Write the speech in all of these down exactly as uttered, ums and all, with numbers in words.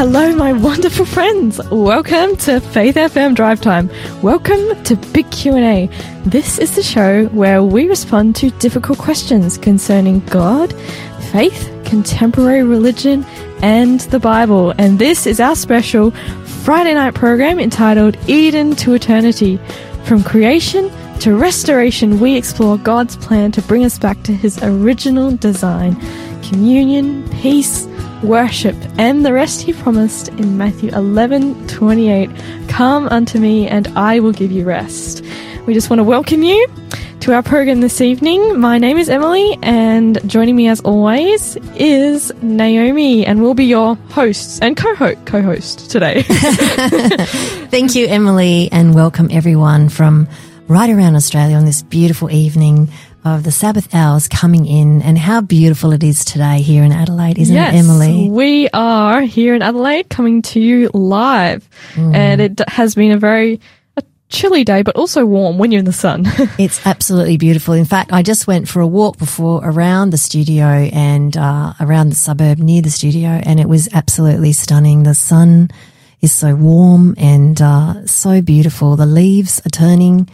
Hello, my wonderful friends. Welcome to Faith F M Drive Time. Welcome to Big Q and A. This is the show where we respond to difficult questions concerning God, faith, contemporary religion, and the Bible. And this is our special Friday night program entitled Eden to Eternity. From creation to restoration, we explore God's plan to bring us back to his original design. Communion, peace, worship, and the rest he promised in Matthew eleven twenty-eight. Come unto me and I will give you rest. We just want to welcome you to our program this evening. My name is Emily, and joining me as always is Naomi, and we'll be your hosts and co-host, co-host today. Thank you, Emily, and welcome everyone from right around Australia on this beautiful evening of the Sabbath hours coming in, and how beautiful it is today here in Adelaide, isn't yes, it, Emily? We are here in Adelaide coming to you live, mm. and it has been a very a chilly day, but also warm when you're in the sun. It's absolutely beautiful. In fact, I just went for a walk before around the studio and uh, around the suburb near the studio, and it was absolutely stunning. The sun is so warm and uh, so beautiful. The leaves are turning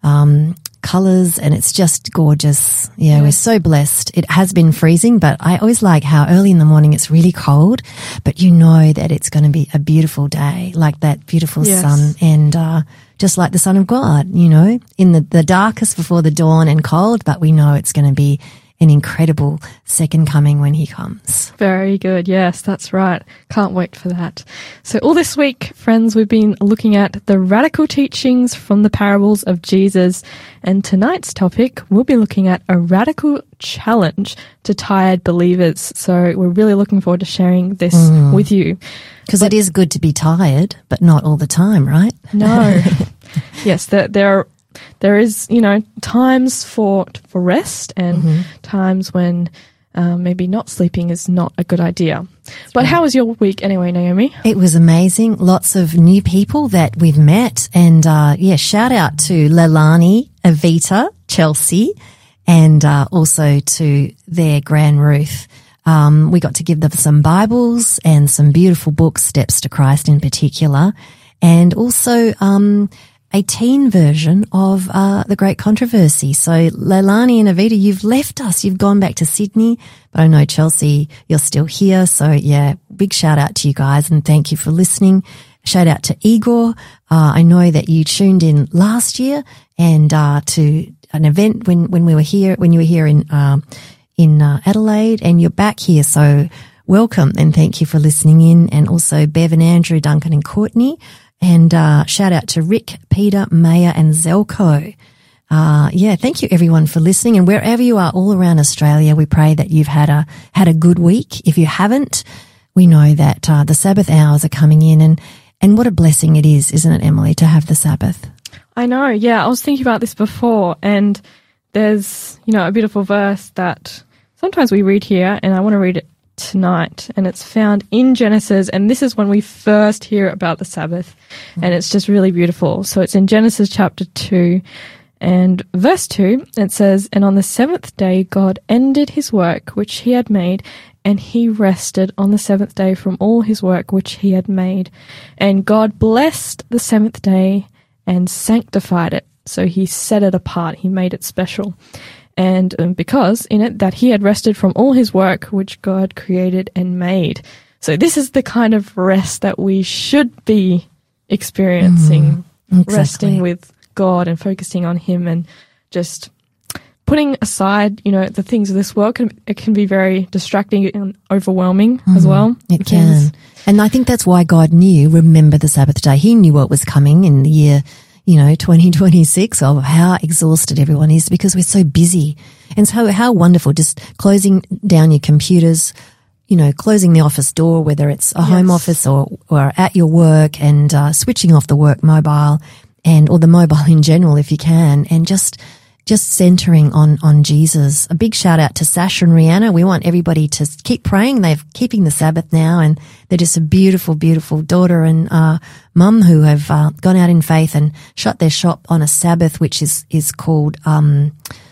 um colours, and it's just gorgeous. Yeah, yeah, we're so blessed. It has been freezing, but I always like how early in the morning it's really cold, but you know that it's going to be a beautiful day, like that beautiful yes. sun, and uh, just like the Son of God, you know, in the, the darkest before the dawn and cold, but we know it's going to be an incredible second coming when he comes. Very good. Yes, that's right. Can't wait for that. So all this week, friends, we've been looking at the radical teachings from the parables of Jesus. And tonight's topic, we'll be looking at a radical challenge to tired believers. So we're really looking forward to sharing this mm. with you. Because it is good to be tired, but not all the time, right? No. Yes, there, there are There is, you know, times for for rest and mm-hmm. times when um, maybe not sleeping is not a good idea. That's but right. How was your week anyway, Naomi? It was amazing. Lots of new people that we've met. And, uh, yeah, shout out to Leilani, Avita, Chelsea, and uh, also to their Gran Ruth. Um, we got to give them some Bibles and some beautiful books, Steps to Christ in particular, and also um a teen version of uh The Great Controversy. So Leilani and Avita, you've left us. You've gone back to Sydney, but I know, Chelsea, you're still here. So yeah, big shout out to you guys, and thank you for listening. Shout out to Igor. Uh, I know that you tuned in last year and uh to an event when when we were here, when you were here in uh, in uh, Adelaide, and you're back here. So welcome and thank you for listening in. And also Bev and Andrew, Duncan and Courtney. And uh, shout out to Rick, Peter, Maya, and Zelko. Uh, yeah, thank you everyone for listening. And wherever you are all around Australia, we pray that you've had a had a good week. If you haven't, we know that uh, the Sabbath hours are coming in, and and what a blessing it is, isn't it, Emily, to have the Sabbath? I know. Yeah, I was thinking about this before, and there's, you know, a beautiful verse that sometimes we read here, and I want to read it tonight, and it's found in Genesis, and this is when we first hear about the Sabbath, mm. and it's just really beautiful. So it's in Genesis chapter two and verse two. It says, "And on the seventh day God ended his work which he had made, and he rested on the seventh day from all his work which he had made. And God blessed the seventh day and sanctified it." So he set it apart, he made it special. And um, because in it that he had rested from all his work which God created and made. So this is the kind of rest that we should be experiencing, mm, exactly. Resting with God and focusing on him, and just putting aside, you know, the things of this world. Can, it can be very distracting and overwhelming mm, as well. It can. And I think that's why God knew, remember the Sabbath day. He knew what was coming in the year, you know, twenty twenty-six, of how exhausted everyone is because we're so busy. And so how wonderful just closing down your computers, you know, closing the office door, whether it's a yes. home office or, or at your work, and uh, switching off the work mobile and or the mobile in general if you can, and just just centering on, on Jesus. A big shout out to Sash and Rihanna. We want everybody to keep praying. They're keeping the Sabbath now, and they're just a beautiful, beautiful daughter and uh, mum who have uh, gone out in faith and shut their shop on a Sabbath, which is, is called, um,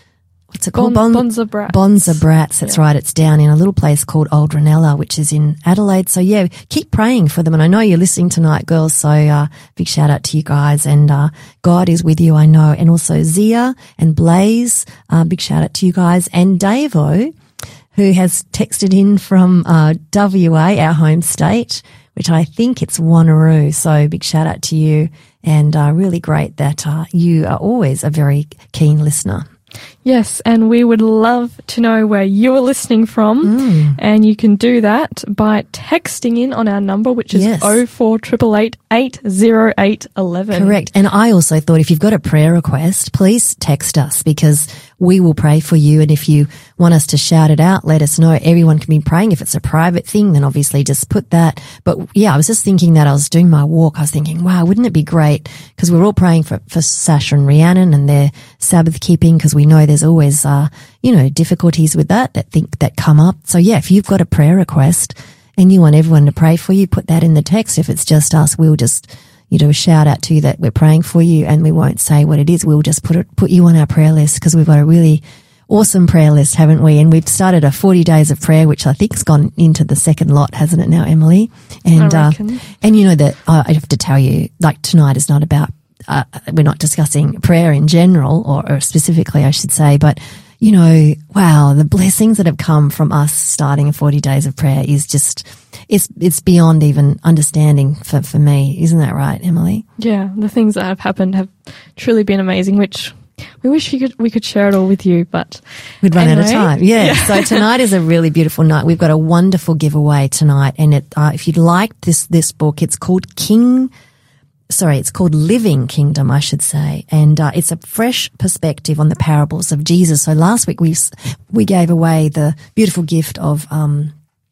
what's it called? Bon, Bonza Brats. Bonza Brats, that's yeah. right. It's down in a little place called Old Ranella, which is in Adelaide. So yeah, keep praying for them. And I know you're listening tonight, girls. So uh, big shout out to you guys. And uh, God is with you, I know. And also Zia and Blaze, uh, big shout out to you guys. And Davo, who has texted in from uh, W A, our home state, which I think it's Wanneroo. So big shout out to you. And uh, really great that uh, you are always a very keen listener. Yes, and we would love to know where you're listening from, Mm. and you can do that by texting in on our number, which is Yes. oh four eight eight eight, eight oh eight, one one. Correct. And I also thought if you've got a prayer request, please text us because we will pray for you. And if you want us to shout it out, let us know. Everyone can be praying. If it's a private thing, then obviously just put that. But yeah, I was just thinking that I was doing my walk. I was thinking, wow, wouldn't it be great? Because we're all praying for, for Sasha and Rhiannon and their Sabbath keeping, because we know there's always, uh, you know, difficulties with that, that think that come up. So yeah, if you've got a prayer request and you want everyone to pray for you, put that in the text. If it's just us, we'll just, you know, shout out to you that we're praying for you, and we won't say what it is. We'll just put it, put you on our prayer list, because we've got a really awesome prayer list, haven't we? And we've started a forty days of prayer, which I think's gone into the second lot, hasn't it now, Emily? And, I reckon. uh, and you know that uh, I have to tell you, like tonight is not about, uh, we're not discussing prayer in general, or, or specifically, I should say, but you know, wow, the blessings that have come from us starting a forty days of prayer is just, it's, it's beyond even understanding for, for me. Isn't that right, Emily? Yeah, the things that have happened have truly been amazing, which we wish we could, we could share it all with you, but we'd run anyway. out of time. Yeah. yeah. So tonight is a really beautiful night. We've got a wonderful giveaway tonight. And it, uh, if you'd like this, this book, it's called King Sorry, it's called Living Kingdom, I should say, and uh, it's a fresh perspective on the parables of Jesus. So last week we we gave away the beautiful gift of um,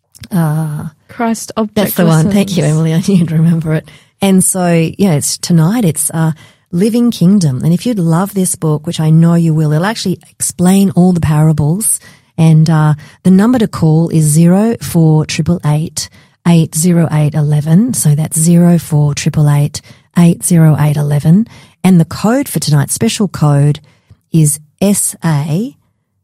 uh, Christ Object that's the Lessons. one. Thank you, Emily. I knew you'd remember it. And so yeah, it's tonight. It's uh, Living Kingdom, and if you'd love this book, which I know you will, it'll actually explain all the parables. And uh, the number to call is zero four triple eight eight zero eight eleven. So that's zero four triple eight. eight zero eight one one, and the code for tonight's special code is S A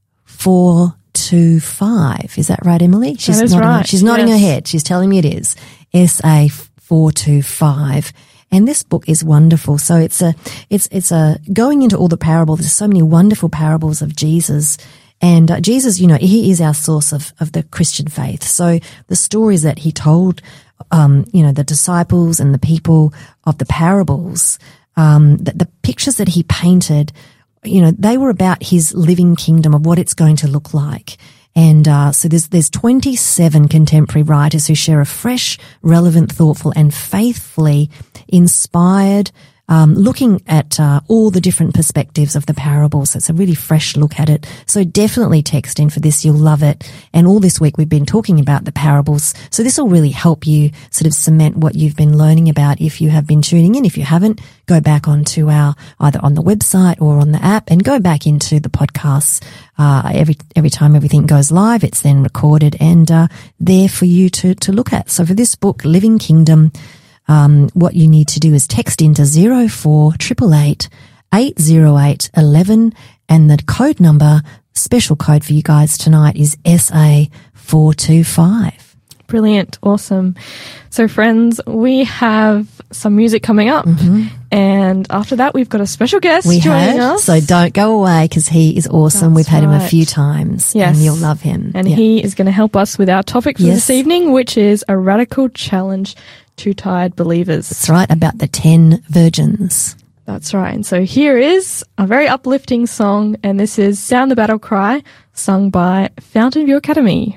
four two five. Is that right, Emily? She's that is nodding, right. She's nodding yes. her head. She's telling me it is S A four two five. And this book is wonderful. So it's a, it's, it's a going into all the parables. There's so many wonderful parables of Jesus. And uh, Jesus, you know, he is our source of, of the Christian faith. So the stories that he told, um, you know, the disciples and the people of the parables, um, the, the pictures that he painted, you know, they were about his living kingdom, of what it's going to look like. And uh, so there's there's twenty-seven contemporary writers who share a fresh, relevant, thoughtful, and faithfully inspired Um, looking at uh, all the different perspectives of the parables. It's a really fresh look at it. So definitely text in for this. You'll love it. And all this week we've been talking about the parables. So this will really help you sort of cement what you've been learning about if you have been tuning in. If you haven't, go back onto our, either on the website or on the app, and go back into the podcasts. Uh, every, every time everything goes live, it's then recorded and uh, there for you to, to look at. So for this book, Living Kingdom, Um, what you need to do is text into zero four triple eight eight zero eight eleven, and the code number, special code for you guys tonight, is S A four two five. Brilliant. Awesome. So friends, we have some music coming up, mm-hmm. and after that we've got a special guest we joining have, us. So don't go away, because he is awesome. That's we've had right. him a few times, yes. and you'll love him. And yeah. he is going to help us with our topic for yes. this evening, which is a radical challenge to tired believers. That's right, about the ten virgins. That's right. And so here is a very uplifting song, and this is Sound the Battle Cry, sung by Fountain View Academy.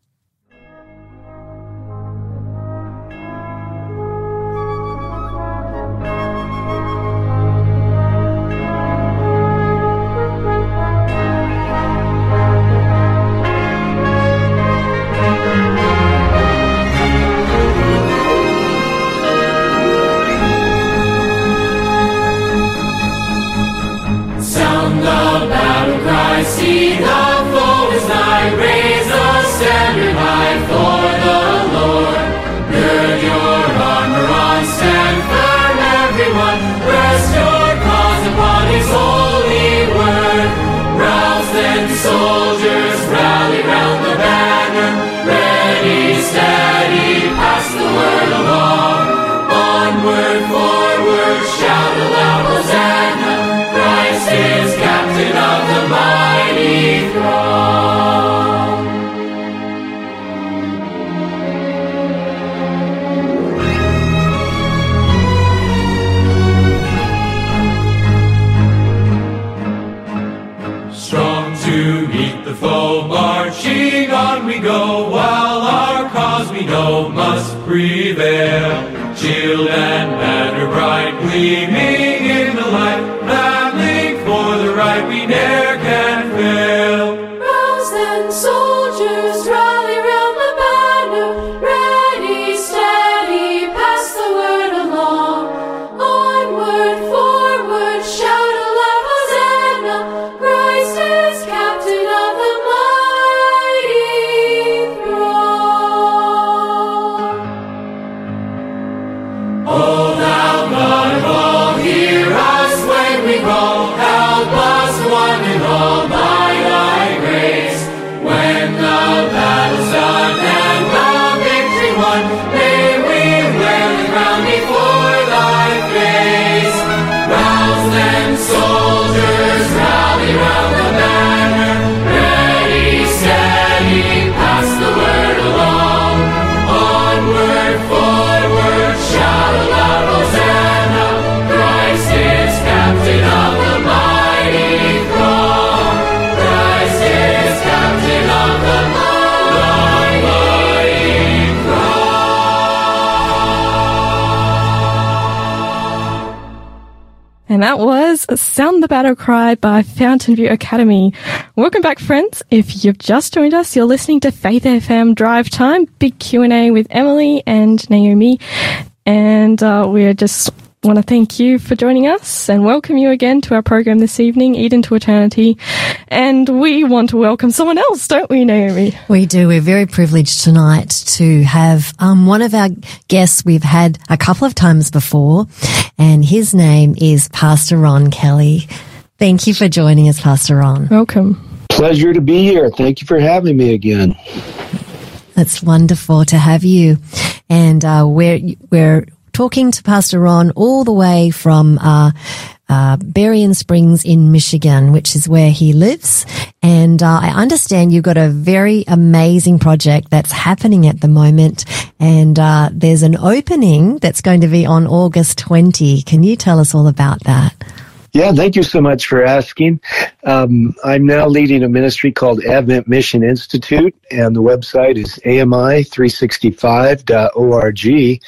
See the foe is nigh, raise a standard high for the Lord. Gird your armor on, stand firm everyone, rest your cause upon his holy word. Rouse then and soldiers rally round the banner. Ready, steady, pass the word along. Onward, forward, shout aloud, Hosanna. Christ is captain of the mighty throng. Strong to meet the foe, marching on we go, while our cause we know must prevail. Shield and banner bright, gleaming in the light, battling for the right we ne'er can fail. Rouse then, soldiers, rally round the banner. Ready, steady, pass the word along. Onward, forward, shout aloud, Hosanna. Christ is captain of the mighty throng. O thou God of all, hear us when we call. Help us one and all by thy grace. When the battle's done and the victory won, may we wear the crown before thy face. Rouse then, soldiers, rally round the banner. Ready, steady, pass the word along. Onward, forward, shout aloud, Hosanna. Christ is captain of the mighty throng. Christ is captain of the mighty throng. And that was Sound the Battle Cry by Fountain View Academy. Welcome back, friends. If you've just joined us, you're listening to Faith F M Drive Time, big Q and A with Emily and Naomi. And uh, we're just want to thank you for joining us and welcome you again to our program this evening, Eden to Eternity. And we want to welcome someone else, don't we, Naomi? We do. We're very privileged tonight to have um, one of our guests we've had a couple of times before, and his name is Pastor Ron Kelly. Thank you for joining us, Pastor Ron. Welcome. Pleasure to be here. Thank you for having me again. It's wonderful to have you. And uh, we're we're talking to Pastor Ron all the way from uh, uh, Berrien Springs in Michigan, which is where he lives. And uh, I understand you've got a very amazing project that's happening at the moment. And uh, there's an opening that's going to be on August twentieth. Can you tell us all about that? Yeah, thank you so much for asking. Um, I'm now leading a ministry called Advent Mission Institute, and the website is A M I three sixty-five dot org.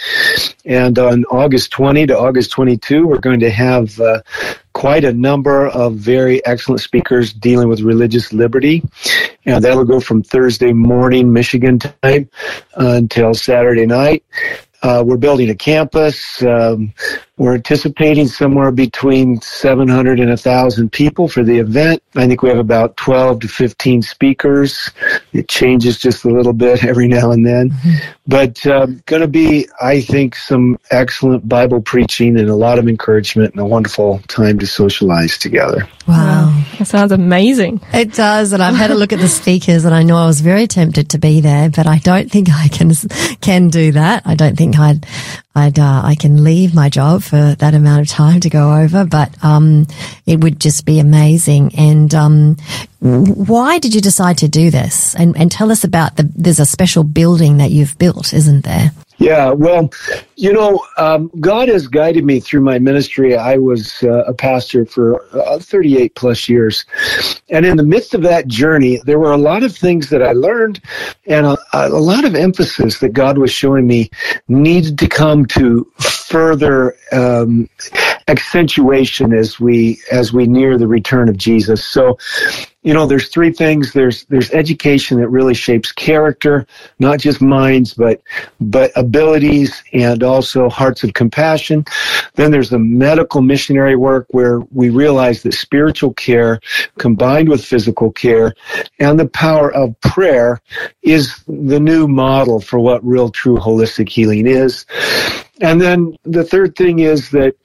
And on August twentieth to August twenty-second, we're going to have uh, quite a number of very excellent speakers dealing with religious liberty. And that'll go from Thursday morning, Michigan time, uh, until Saturday night. Uh, we're building a campus. Um, we're anticipating somewhere between seven hundred and one thousand people for the event. I think we have about twelve to fifteen speakers. It changes just a little bit every now and then. Mm-hmm. But uh, going to be, I think, some excellent Bible preaching and a lot of encouragement and a wonderful time to socialize together. Wow. That sounds amazing. It does, and I've had a look at the speakers, and I know I was very tempted to be there, but I don't think I can can do that. I don't think I'd I'd uh, I can leave my job for that amount of time to go over, but um, it would just be amazing. And um, why did you decide to do this? And and tell us about the. There's a special building that you've built, isn't there? Yeah, well, you know, um, God has guided me through my ministry. I was uh, a pastor for uh, thirty-eight plus years. And in the midst of that journey, there were a lot of things that I learned and a, a lot of emphasis that God was showing me needed to come to further um, accentuation as we as we near the return of Jesus. So, you know, there's three things. There's there's education that really shapes character, not just minds, but but abilities and also hearts of compassion. Then there's the medical missionary work where we realize that spiritual care combined with physical care and the power of prayer is the new model for what real, true, holistic healing is. And then the third thing is that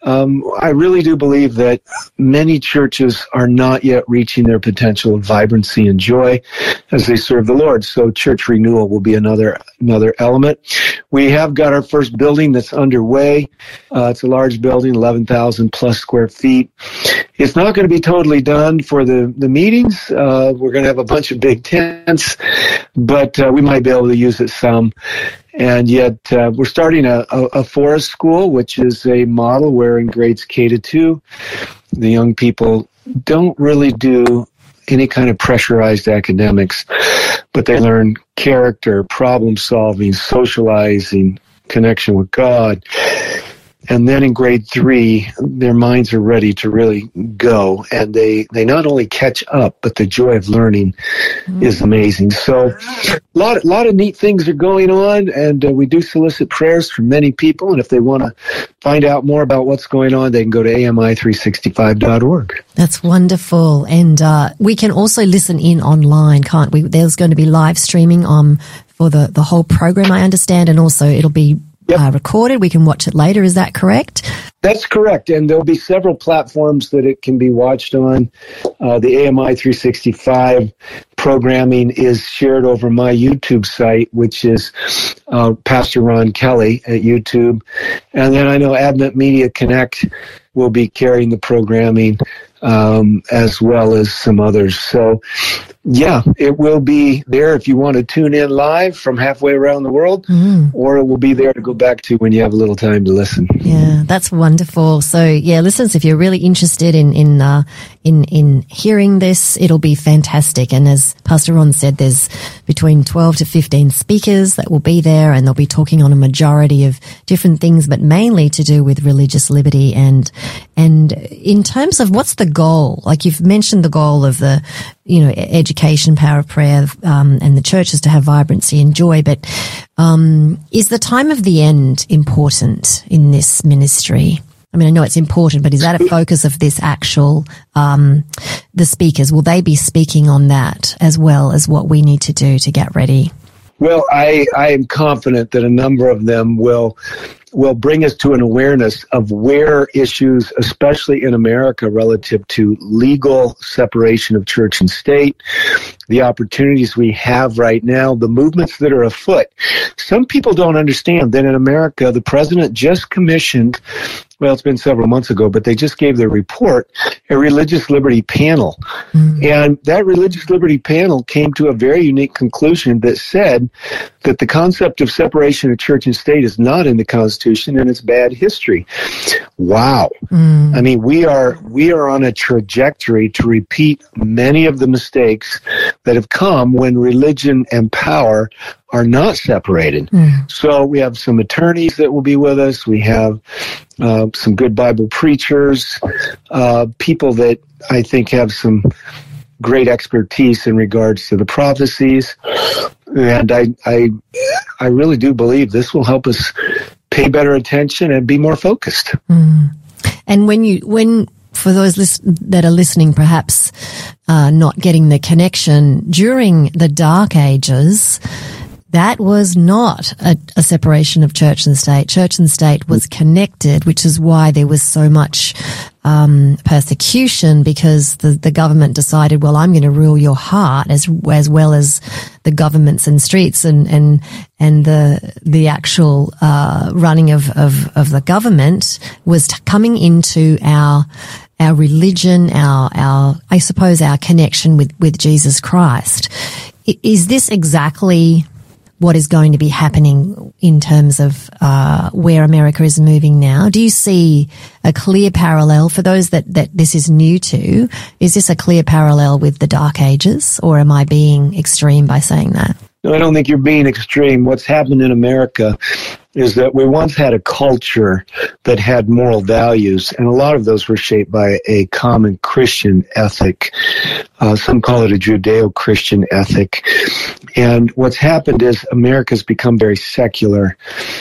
Um, I really do believe that many churches are not yet reaching their potential of vibrancy and joy as they serve the Lord. So church renewal will be another another element. We have got our first building that's underway. Uh, it's a large building, eleven thousand plus square feet. It's not going to be totally done for the, the meetings. Uh, we're going to have a bunch of big tents, but uh, we might be able to use it some. And yet uh, we're starting a, a, a forest school, which is a model where in grades K to two, the young people don't really do any kind of pressurized academics, but they learn character, problem solving, socializing, connection with God. And then in grade three, their minds are ready to really go, and they, they not only catch up, but the joy of learning mm. is amazing. So a lot, lot of neat things are going on, and uh, we do solicit prayers from many people, and if they want to find out more about what's going on, they can go to A M I three sixty-five dot org. That's wonderful. And uh, we can also listen in online, can't we? There's going to be live streaming um, for the, the whole program, I understand, and also it'll be Yep. Uh, recorded. We can watch it later. Is that correct? That's correct. And there'll be several platforms that it can be watched on. Uh, the A M I three sixty-five programming is shared over my YouTube site, which is uh, Pastor Ron Kelly at YouTube. And then I know Advent Media Connect will be carrying the programming um, as well as some others. So, yeah, it will be there if you want to tune in live from halfway around the world, mm. or it will be there to go back to when you have a little time to listen. Yeah, that's wonderful. So, yeah, listeners, if you're really interested in in uh, in in hearing this, it'll be fantastic. And as Pastor Ron said, there's between twelve to fifteen speakers that will be there, and they'll be talking on a majority of different things, but mainly to do with religious liberty. And and in terms of what's the goal, like you've mentioned the goal of the, you know, education, power of prayer, um, and the church is to have vibrancy and joy. But um, is the time of the end important in this ministry? I mean, I know it's important, but is that a focus of this actual, um, the speakers? Will they be speaking on that as well as what we need to do to get ready? Well, I, I am confident that a number of them will will bring us to an awareness of where issues, especially in America, relative to legal separation of church and state, the opportunities we have right now, the movements that are afoot. Some people don't understand that in America, the president just commissioned, well, it's been several months ago, but they just gave their report, a religious liberty panel. Mm. And that religious liberty panel came to a very unique conclusion that said that the concept of separation of church and state is not in the Constitution and it's bad history. Wow. Mm. I mean, we are, we are on a trajectory to repeat many of the mistakes that have come when religion and power are not separated. Mm. So we have some attorneys that will be with us. We have uh, some good Bible preachers, uh, people that I think have some great expertise in regards to the prophecies. And I, I, I really do believe this will help us pay better attention and be more focused. Mm. And when you, when, for those lis- that are listening, perhaps uh, not getting the connection, during the Dark Ages, that was not a, a separation of church and state. Church and state was connected, which is why there was so much um, persecution, because the, the government decided, well, I'm going to rule your heart as as well as the governments and streets and and and the the actual uh, running of, of of the government was t- coming into our our religion, our our I suppose our connection with with Jesus Christ. I, is this exactly what is going to be happening in terms of uh, where America is moving now? Do you see a clear parallel for those that, that this is new to? Is this a clear parallel with the Dark Ages, or am I being extreme by saying that? No, I don't think you're being extreme. What's happened in America is that we once had a culture that had moral values, and a lot of those were shaped by a common Christian ethic. Uh, some call it a Judeo-Christian ethic. And what's happened is America's become very secular.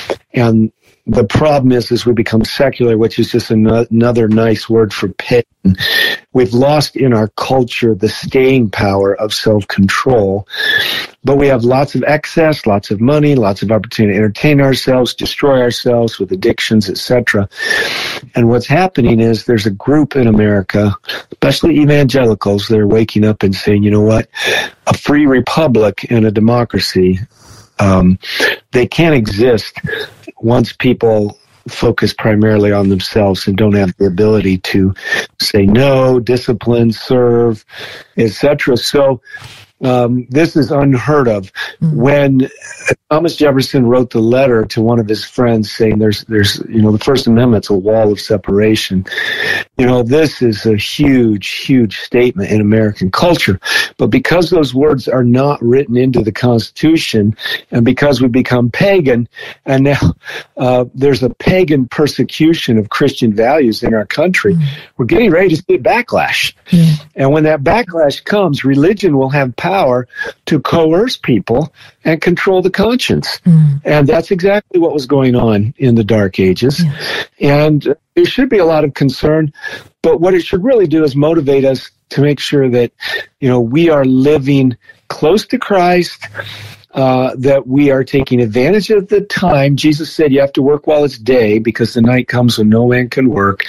And the problem is, is we become secular, which is just an- another nice word for pagan. We've lost in our culture the staying power of self-control. but we have lots of excess, lots of money, lots of opportunity to entertain ourselves, destroy ourselves with addictions, et cetera. And what's happening is there's a group in America, especially evangelicals, that are waking up and saying, you know what, a free republic and a democracy, um, they can't exist once people focus primarily on themselves and don't have the ability to say no, discipline, serve, et cetera. So um, this is unheard of. Mm-hmm. When Thomas Jefferson wrote the letter to one of his friends saying there's, there's, you know, the First Amendment's a wall of separation. You know, this is a huge, huge statement in American culture. But because those words are not written into the Constitution, and because we become pagan, and now uh, there's a pagan persecution of Christian values in our country, mm. we're getting ready to see a backlash. Yeah. And when that backlash comes, religion will have power to coerce people and control the conscience. Mm. And that's exactly what was going on in the Dark Ages. Yeah. And there should be a lot of concern, but what it should really do is motivate us to make sure that, you know, we are living close to Christ, uh, that we are taking advantage of the time. Jesus said you have to work while it's day because the night comes when no man can work.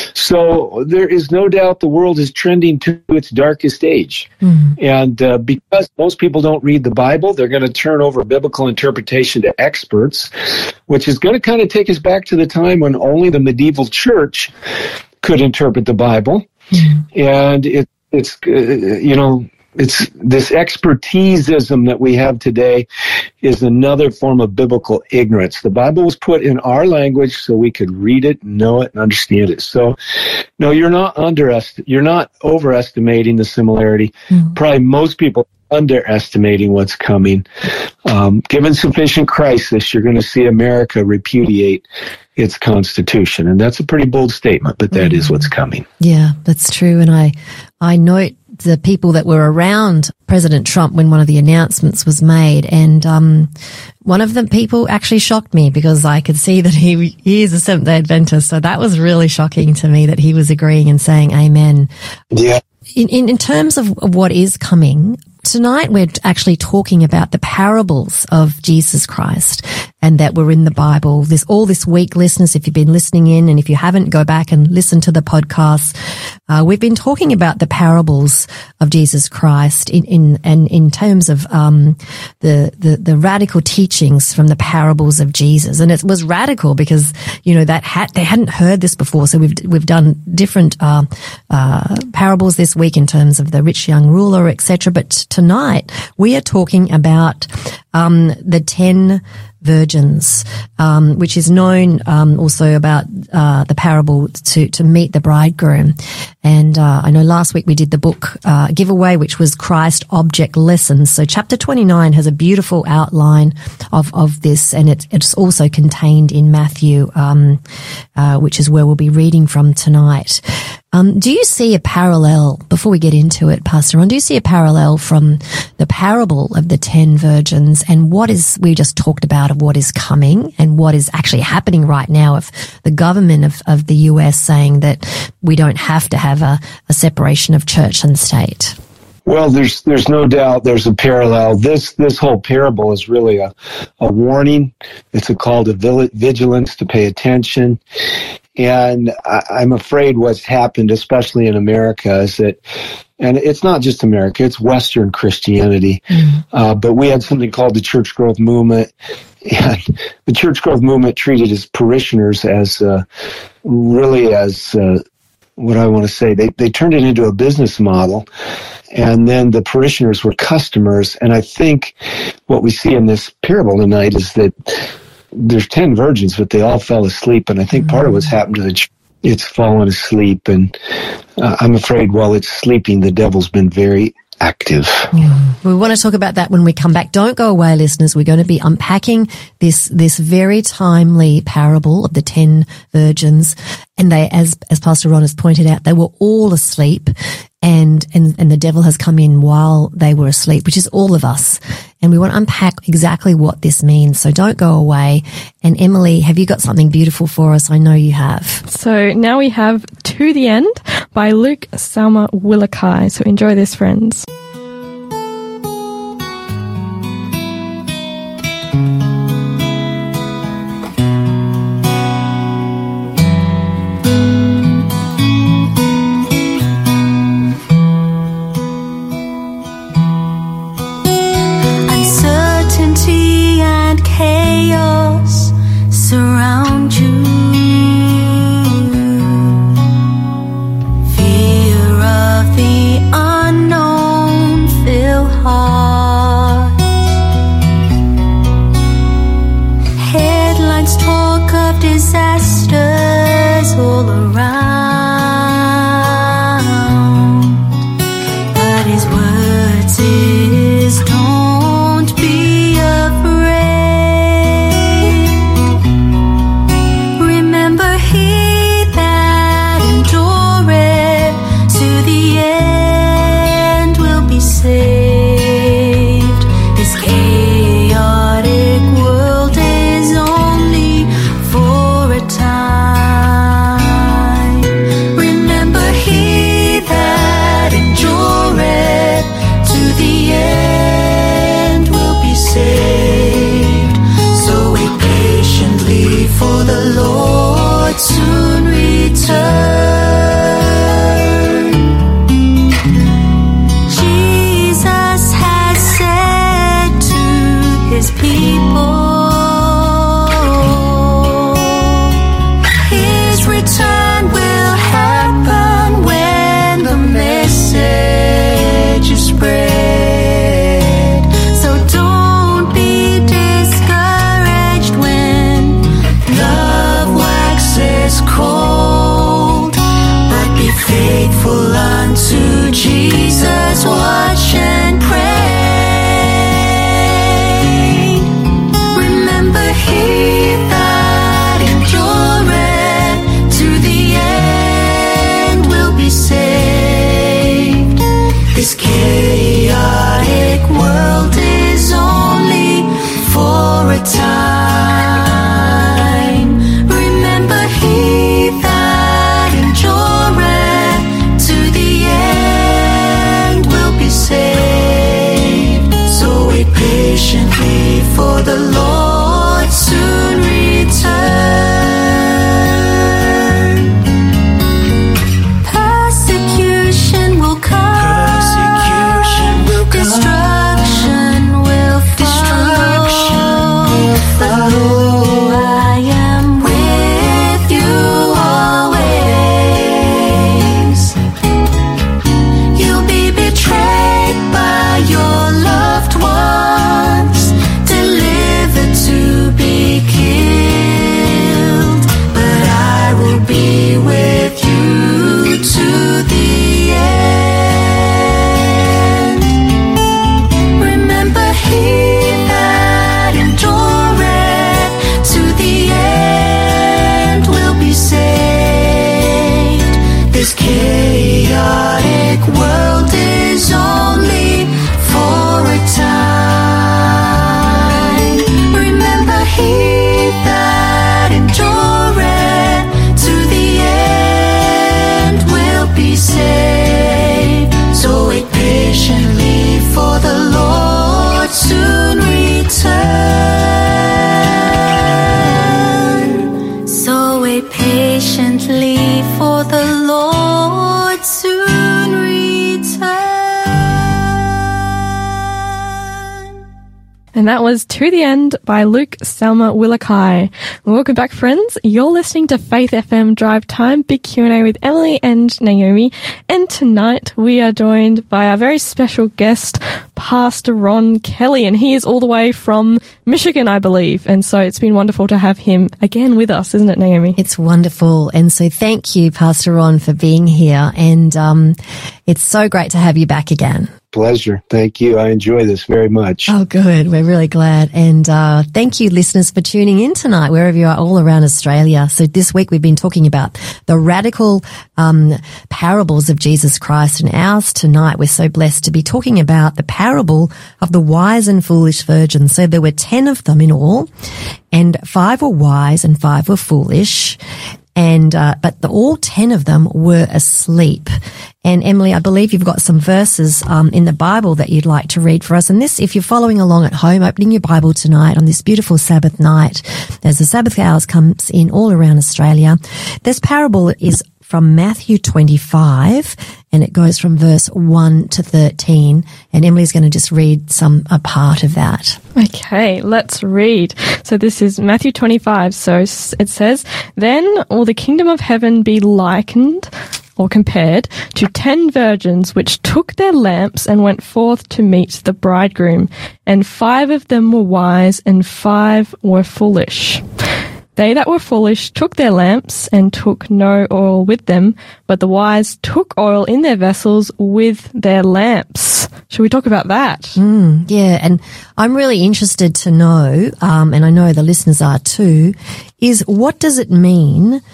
So there is no doubt the world is trending to its darkest age. Mm-hmm. And uh, because most people don't read the Bible, they're going to turn over biblical interpretation to experts, which is going to kind of take us back to the time when only the medieval church could interpret the Bible. Mm-hmm. And it, it's, uh, you know, it's this expertiseism that we have today is another form of biblical ignorance. The Bible was put in our language so we could read it, know it, and understand it. So, no, you're not underest- you're not overestimating the similarity. Mm-hmm. Probably most people underestimating what's coming. Um, given sufficient crisis, you're going to see America repudiate its Constitution, and that's a pretty bold statement, but that mm-hmm. is what's coming. Yeah, that's true. And I, I note the people that were around President Trump when one of the announcements was made, and um, one of the people actually shocked me because I could see that he, he is a Seventh-day Adventist, so that was really shocking to me that he was agreeing and saying amen. Yeah. In, in, in terms of what is coming, tonight we're actually talking about the parables of Jesus Christ and that were in the Bible. This all this week, listeners, if you've been listening in, and if you haven't, go back and listen to the podcast. Uh, we've been talking about the parables of Jesus Christ in, in, and in terms of, um, the, the, the radical teachings from the parables of Jesus. And it was radical because, you know, that had, they hadn't heard this before. So we've, we've done different, uh, uh, parables this week in terms of the rich young ruler, et cetera. But tonight we are talking about, um, the ten virgins, um, which is known um, also about uh, the parable to to meet the bridegroom. And uh, I know last week we did the book uh, giveaway, which was Christ Object Lessons. So chapter twenty-nine has a beautiful outline of of this, and it, it's also contained in Matthew, um, uh, which is where we'll be reading from tonight. Um, do you see a parallel, before we get into it, Pastor Ron, do you see a parallel from the parable of the ten virgins and what is, we just talked about of what is coming and what is actually happening right now of the government of, of the U S saying that we don't have to have a, a separation of church and state? Well, there's there's no doubt there's a parallel. This this whole parable is really a, a warning. It's a call to vigilance, to pay attention. And I, I'm afraid what's happened, especially in America, is that, and it's not just America, it's Western Christianity, mm-hmm. uh, but we had something called the Church Growth Movement. And the Church Growth Movement treated its parishioners as uh, really as uh, what I want to say. They they turned it into a business model, and then the parishioners were customers. And I think what we see in this parable tonight is that there's ten virgins, but they all fell asleep. And I think part of what's happened to the church, it's fallen asleep. And uh, I'm afraid while it's sleeping, the devil's been very active. Yeah. We want to talk about that when we come back. Don't go away, listeners. We're going to be unpacking this this very timely parable of the ten virgins. And they, as as Pastor Ron has pointed out, they were all asleep. And, and, and the devil has come in while they were asleep, which is all of us. And we want to unpack exactly what this means. So don't go away. And Emily, have you got something beautiful for us? I know you have. So now we have To the End by Luke Salma Willikai. So enjoy this, friends. his people. His return will happen when the message is spread. So don't be discouraged when love waxes cold, but be faithful unto Jesus. Watch and pray. Remember, he that endureth to the end will be saved. This chaotic world is only for a time. Remember, he that endureth to the end will be saved. So wait patiently, for the Lord soon return. Persecution will come. Persecution will come. Destruction will follow. But lo, I am with you always. You'll be betrayed by your loved ones, delivered to be killed, but I will be with you to the end. Remember, he that endureth to the end will be saved. This chaotic world is only for a time. Remember, he that endureth to the end will be saved. So wait patiently, for the Lord soon return. So wait patiently, for the Lord soon return. And that was To the End by Luke Selma Willakai. Welcome back, friends. You're listening to Faith F M Drive Time, Big Q and A with Emily and Naomi. And tonight we are joined by our very special guest, Pastor Ron Kelly. And he is all the way from Michigan, I believe. And so it's been wonderful to have him again with us, isn't it, Naomi? It's wonderful. And so thank you, Pastor Ron, for being here. And um, it's so great to have you back again. Pleasure. Thank you. I enjoy this very much. Oh, good. We're really glad. And uh, thank you, listeners, for tuning in tonight, wherever you are, all around Australia. So this week we've been talking about the radical um, parables of Jesus Christ. And ours tonight, we're so blessed to be talking about the parable of the wise and foolish virgins. So there were ten of them in all, and five were wise and five were foolish. And, uh, but the, all ten of them were asleep. And Emily, I believe you've got some verses, um, in the Bible that you'd like to read for us. And this, if you're following along at home, opening your Bible tonight on this beautiful Sabbath night, as the Sabbath hours comes in all around Australia, this parable is from Matthew twenty-five, and it goes from verse one to thirteen. And Emily's going to just read some, a part of that. Okay, let's read. So this is Matthew twenty-five. So it says, "Then will the kingdom of heaven be likened or compared to ten virgins which took their lamps and went forth to meet the bridegroom. And five of them were wise and five were foolish. They that were foolish took their lamps and took no oil with them, but the wise took oil in their vessels with their lamps." Should we talk about that? Mm, yeah, and I'm really interested to know, um, and I know the listeners are too, is what does it mean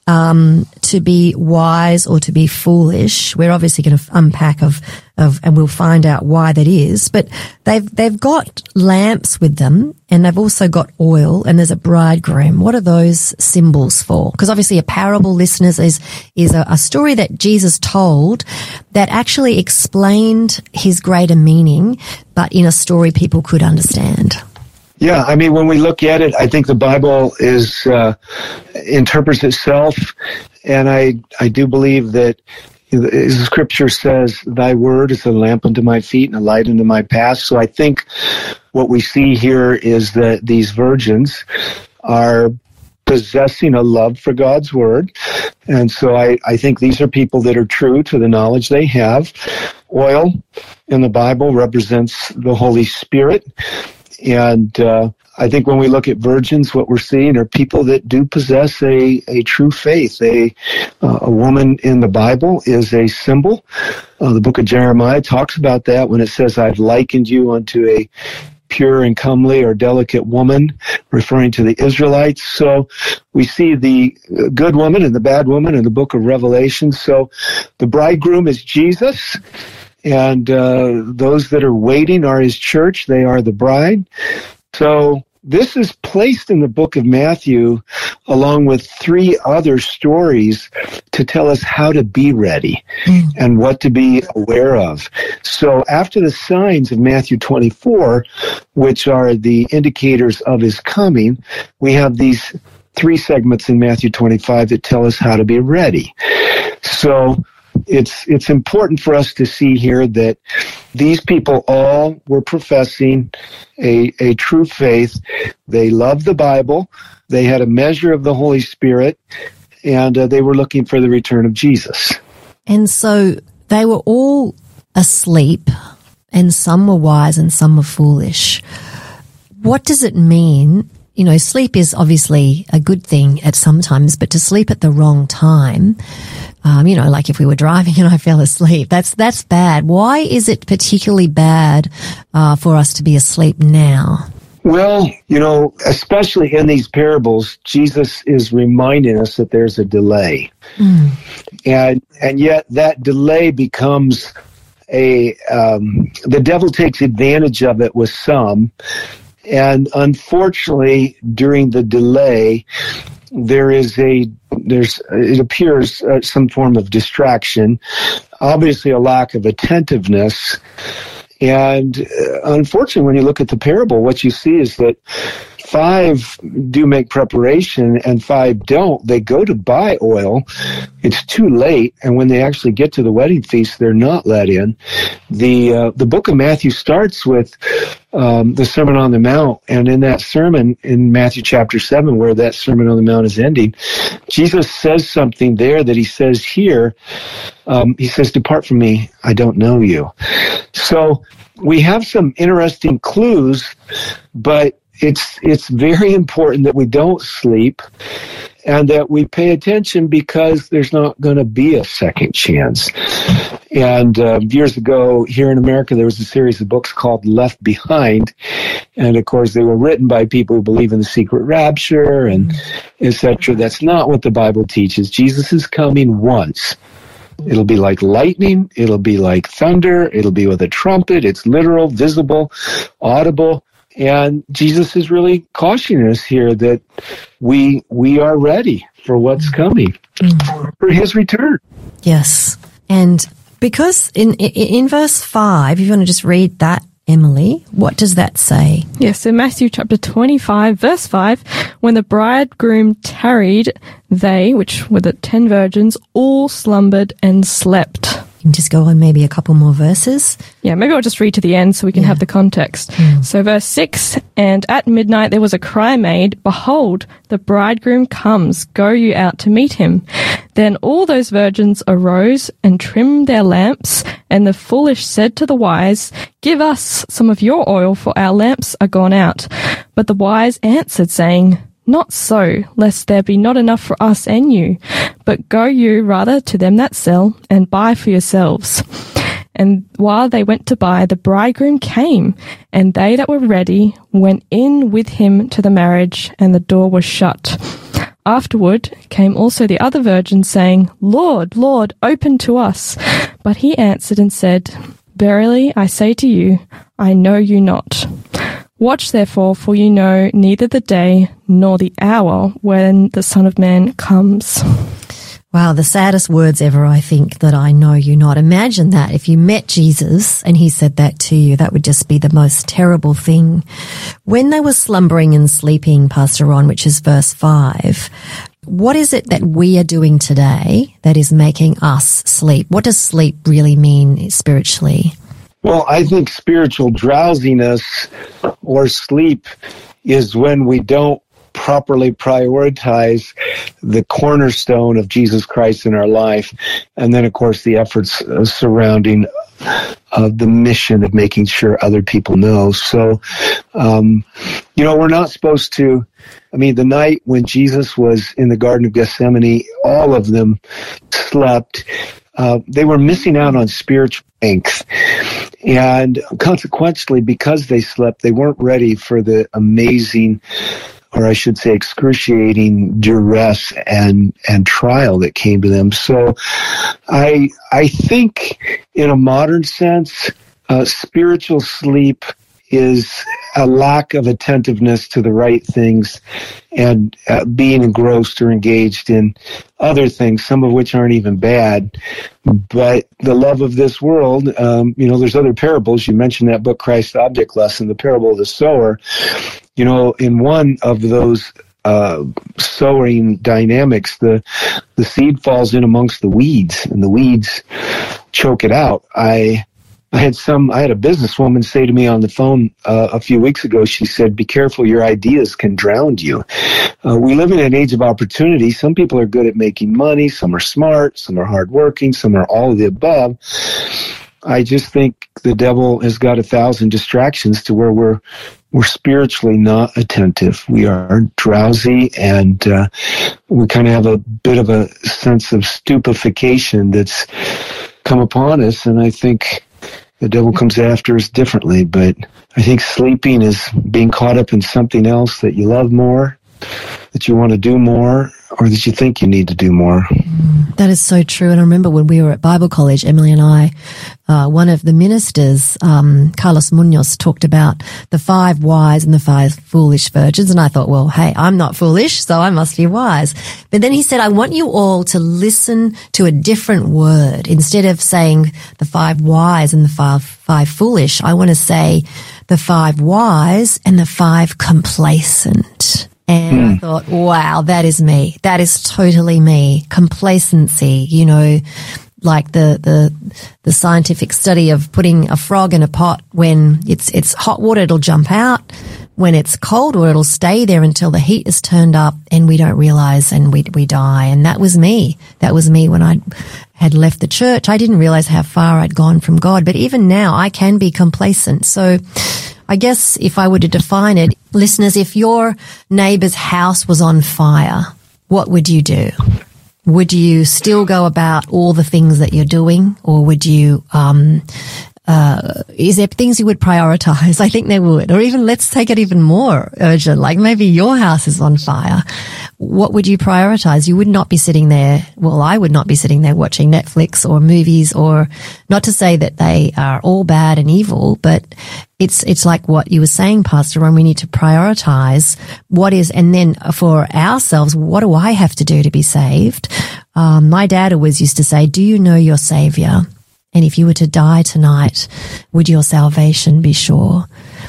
um, to be wise or to be foolish? We're obviously going to unpack of, of, and we'll find out why that is. But they've they've got lamps with them, and they've also got oil, and there's a bridegroom. What are those symbols for? Because obviously, a parable, listeners, is is a, a story that Jesus told that actually explained his greater meaning, but in a story people could understand. Yeah, I mean, when we look at it, I think the Bible is uh, interprets itself, and I I do believe that the Scripture says, "Thy word is a lamp unto my feet and a light unto my path." So I think what we see here is that these virgins are possessing a love for God's word. And so I, I think these are people that are true to the knowledge they have. Oil in the Bible represents the Holy Spirit. And uh, I think when we look at virgins, what we're seeing are people that do possess a, a true faith. A, uh, a woman in the Bible is a symbol. Uh, the book of Jeremiah talks about that when it says, I've likened you unto a pure and comely or delicate woman, referring to the Israelites. So we see the good woman and the bad woman in the book of Revelation. So the bridegroom is Jesus, and uh, those that are waiting are his church. They are the bride. So this is placed in the book of Matthew along with three other stories to tell us how to be ready mm. and what to be aware of. So after the signs of Matthew twenty-four, which are the indicators of his coming, we have these three segments in Matthew twenty-five that tell us how to be ready. So it's it's important for us to see here that these people all were professing a, a true faith. They loved the Bible. They had a measure of the Holy Spirit, and uh, they were looking for the return of Jesus. And so they were all asleep, and some were wise and some were foolish. What does it mean? You know, sleep is obviously a good thing at some times, but to sleep at the wrong time, um, you know, like if we were driving and I fell asleep, that's that's bad. Why is it particularly bad uh, for us to be asleep now? Well, you know, especially in these parables, Jesus is reminding us that there's a delay. Mm. And and yet that delay becomes a, um, the devil takes advantage of it with some. And unfortunately, during the delay, there is a, there's, it appears uh, some form of distraction, obviously a lack of attentiveness. And uh, unfortunately, when you look at the parable, what you see is that five do make preparation and five don't. They go to buy oil. It's too late. And when they actually get to the wedding feast, they're not let in. The uh, the book of Matthew starts with um, the Sermon on the Mount. And in that sermon, in Matthew chapter seven, where that Sermon on the Mount is ending, Jesus says something there that he says here. Um, he says, "Depart from me, I don't know you." So we have some interesting clues, but It's it's very important that we don't sleep and that we pay attention, because there's not going to be a second chance. And uh, years ago here in America, there was a series of books called Left Behind. And, of course, they were written by people who believe in the secret rapture and et cetera. That's not what the Bible teaches. Jesus is coming once. It'll be like lightning. It'll be like thunder. It'll be with a trumpet. It's literal, visible, audible. And Jesus is really cautioning us here that we we are ready for what's coming, mm. for his return. Yes. And because in, in in verse five, if you want to just read that, Emily, what does that say? Yes, so Matthew chapter twenty-five, verse five, when the bridegroom tarried, they, which were the ten virgins, all slumbered and slept. You can just go on maybe a couple more verses. Yeah, maybe I'll just read to the end so we can yeah. have the context. Mm. So verse six, and at midnight there was a cry made, "Behold, the bridegroom comes, go you out to meet him." Then all those virgins arose and trimmed their lamps, and the foolish said to the wise, "Give us some of your oil, for our lamps are gone out." But the wise answered, saying, "Not so, lest there be not enough for us and you. But go you rather to them that sell, and buy for yourselves." And while they went to buy, the bridegroom came, and they that were ready went in with him to the marriage, and the door was shut. Afterward came also the other virgins, saying, "Lord, Lord, open to us." But he answered and said, "Verily I say to you, I know you not. Watch therefore, for you know neither the day nor the hour when the Son of Man comes." Wow, the saddest words ever, I think, that I know you not. Imagine that. If you met Jesus and he said that to you, that would just be the most terrible thing. When they were slumbering and sleeping, Pastor Ron, which is verse five, what is it that we are doing today that is making us sleep? What does sleep really mean spiritually? Well, I think spiritual drowsiness or sleep is when we don't properly prioritize the cornerstone of Jesus Christ in our life, and then, of course, the efforts uh, surrounding uh, the mission of making sure other people know. So, um, you know, we're not supposed to, I mean, the night when Jesus was in the Garden of Gethsemane, all of them slept. Uh, they were missing out on spiritual strength. And consequently, because they slept, they weren't ready for the amazing, or I should say excruciating duress and, and trial that came to them. So I I think in a modern sense, uh, spiritual sleep is a lack of attentiveness to the right things and uh, being engrossed or engaged in other things, some of which aren't even bad. But the love of this world, um, you know, there's other parables. You mentioned that book, Christ's Object Lesson, the parable of the sower. You know, in one of those uh, sowing dynamics, the the seed falls in amongst the weeds, and the weeds choke it out. I I had some. I had a businesswoman say to me on the phone uh, a few weeks ago. She said, "Be careful; your ideas can drown you." Uh, we live in an age of opportunity. Some people are good at making money. Some are smart. Some are hardworking. Some are all of the above. I just think the devil has got a thousand distractions to where we're we're spiritually not attentive. We are drowsy, and uh, we kind of have a bit of a sense of stupefaction that's come upon us. And I think the devil comes after us differently. But I think sleeping is being caught up in something else that you love more, that you want to do more, or that you think you need to do more. That is so true. And I remember when we were at Bible college, Emily and I, uh, one of the ministers, um, Carlos Munoz, talked about the five wise and the five foolish virgins. And I thought, well, hey, I'm not foolish, so I must be wise. But then he said, I want you all to listen to a different word. Instead of saying the five wise and the five, five foolish, I want to say the five wise and the five complacent. And mm. I thought, wow, that is me. That is totally me. Complacency, you know, like the, the, the scientific study of putting a frog in a pot. When it's, it's hot water, it'll jump out. When it's cold water, it'll stay there until the heat is turned up and we don't realize and we, we die. And that was me. That was me when I had left the church. I didn't realize how far I'd gone from God. But even now I can be complacent. So I guess if I were to define it, listeners, if your neighbor's house was on fire, what would you do? Would you still go about all the things that you're doing, or would you, um, uh, is there things you would prioritize? I think there would. Or even, let's take it even more urgent, like maybe your house is on fire. What would you prioritize? You would not be sitting there, well, I would not be sitting there watching Netflix or movies, or not to say that they are all bad and evil, but it's, it's like what you were saying, Pastor Ron, we need to prioritize what is, and then for ourselves, what do I have to do to be saved? Um, my dad always used to say, do you know your Savior? And if you were to die tonight, would your salvation be sure?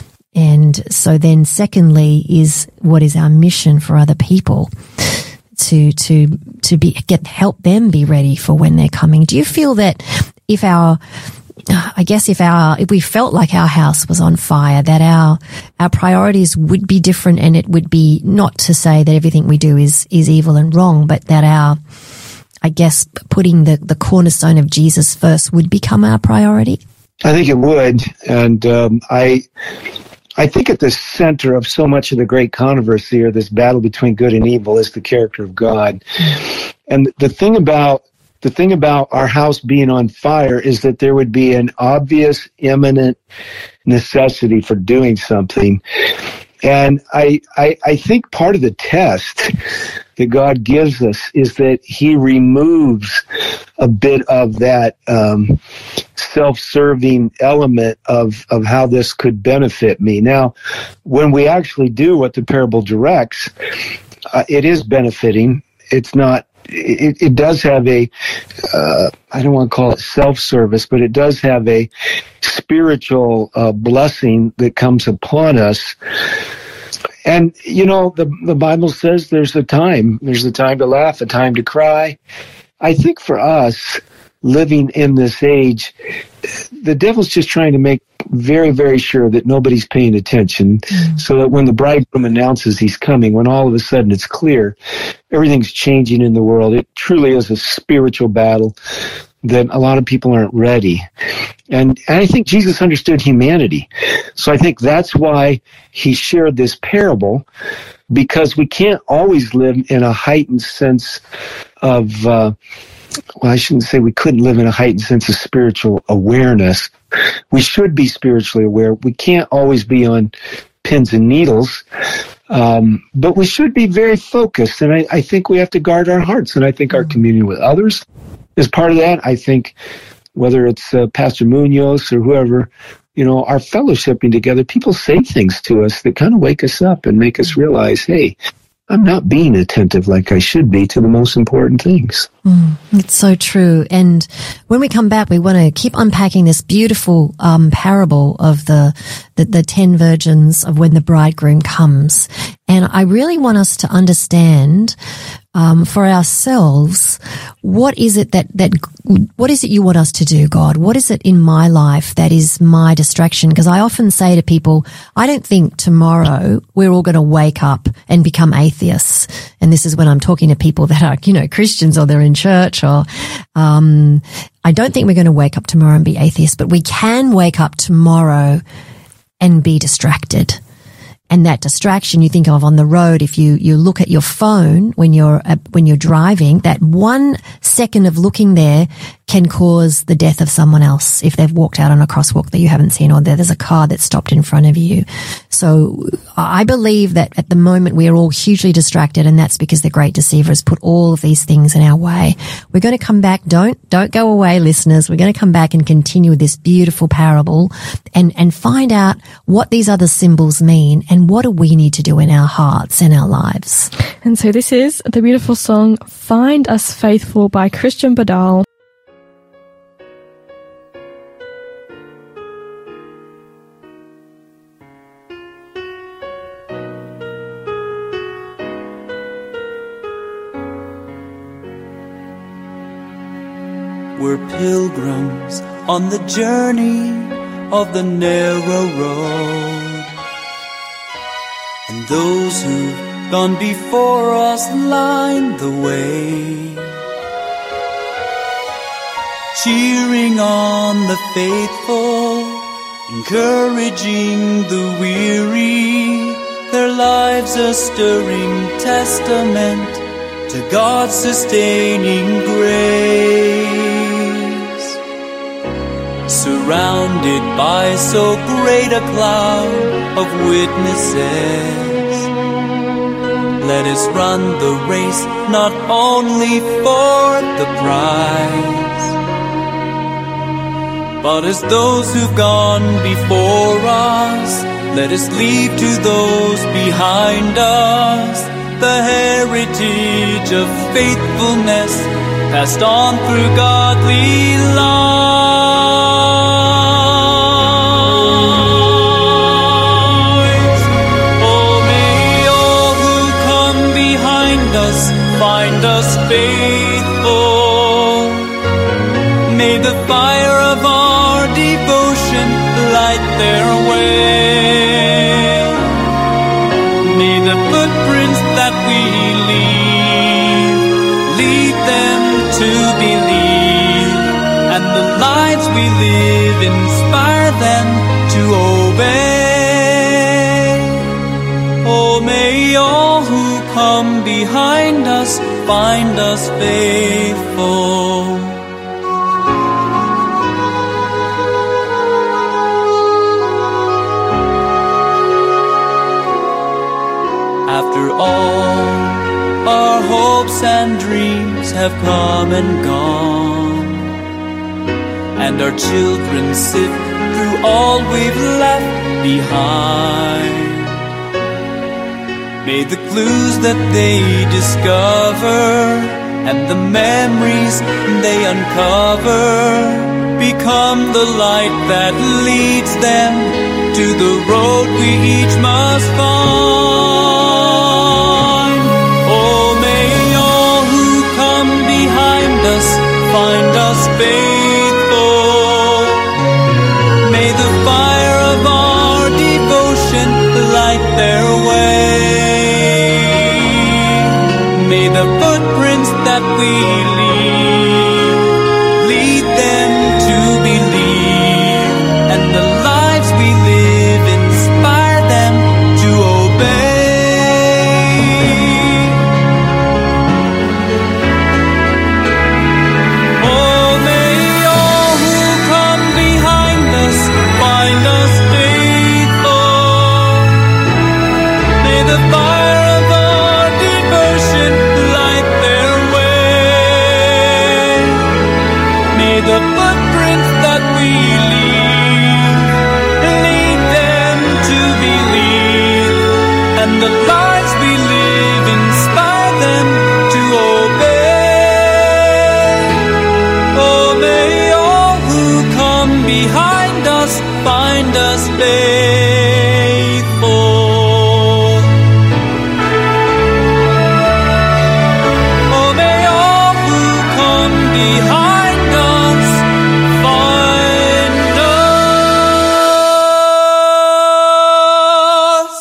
And so then secondly is, what is our mission for other people to, to, to be, get, help them be ready for when they're coming? Do you feel that if our, I guess if our, if we felt like our house was on fire, that our, our priorities would be different, and it would be not to say that everything we do is, is evil and wrong, but that our, I guess, putting the, the cornerstone of Jesus first would become our priority? I think it would. And um, I I think at the center of so much of the great controversy, or this battle between good and evil, is the character of God. And the thing about the thing about our house being on fire is that there would be an obvious, imminent necessity for doing something. And I, I, I think part of the test that God gives us is that He removes a bit of that um, self-serving element of, of how this could benefit me. Now, when we actually do what the parable directs, uh, it is benefiting. It's not. It, it does have a, uh, I don't want to call it self-service, but it does have a spiritual uh, blessing that comes upon us. And, you know, the the Bible says there's a time. There's a time to laugh, a time to cry. I think for us, living in this age, the devil's just trying to make very, very sure that nobody's paying attention, mm. so that when the bridegroom announces he's coming, when all of a sudden it's clear, everything's changing in the world. It truly is a spiritual battle that a lot of people aren't ready. And, and I think Jesus understood humanity. So I think that's why he shared this parable, because we can't always live in a heightened sense of, uh, well, I shouldn't say we couldn't live in a heightened sense of spiritual awareness. We should be spiritually aware. We can't always be on pins and needles, um, but we should be very focused. And I, I think we have to guard our hearts. And I think our communion with others is part of that. I think whether it's uh, Pastor Munoz or whoever, you know, our fellowshipping together, people say things to us that kind of wake us up and make us realize, hey, I'm not being attentive like I should be to the most important things. Mm, it's so true. And when we come back, we want to keep unpacking this beautiful um, parable of the, the the ten virgins of when the bridegroom comes. And I really want us to understand um, for ourselves, what is it that, that, what is it you want us to do, God? What is it in my life that is my distraction? Because I often say to people, I don't think tomorrow we're all going to wake up and become atheists. And this is when I'm talking to people that are, you know, Christians or they're in church or, um, I don't think we're going to wake up tomorrow and be atheists, but we can wake up tomorrow and be distracted. And that distraction you think of on the road, if you, you look at your phone when you're, uh, when you're driving, that one second of looking there can cause the death of someone else if they've walked out on a crosswalk that you haven't seen, or there's a car that stopped in front of you. So I believe that at the moment we are all hugely distracted, and that's because the great deceiver has put all of these things in our way. We're going to come back. Don't, don't go away, listeners. We're going to come back and continue with this beautiful parable and, and find out what these other symbols mean and what do we need to do in our hearts and our lives. And so this is the beautiful song, Find Us Faithful by Christian Badal. We're pilgrims on the journey of the narrow road, and those who've gone before us line the way, cheering on the faithful, encouraging the weary, their lives a stirring testament to God's sustaining grace. Surrounded by so great a cloud of witnesses, let us run the race not only for the prize, but as those who've gone before us, let us leave to those behind us the heritage of faithfulness passed on through godly lives. Oh, may all who come behind us find us faithful. May the fire of our devotion light their way. May the footprints that we leave lead them to believe, and the lives we live inspire them to obey. Oh, may all who come behind us find us faithful. After all, our hopes and dreams have come and gone, and our children sift through all we've left behind. May the clues that they discover and the memories they uncover become the light that leads them to the road we each must find. Oh, may all who come behind us find us faithful. May the fire we lead. Lead them to believe, and the lives we live inspire them to obey. Oh, may all who come behind us find us faithful. May the fire of our devotion light their way. May the footprints that we leave lead them to believe, and the lives we live inspire them to obey. Oh, may all who come behind us find us faithful. Oh, may all who come behind us find us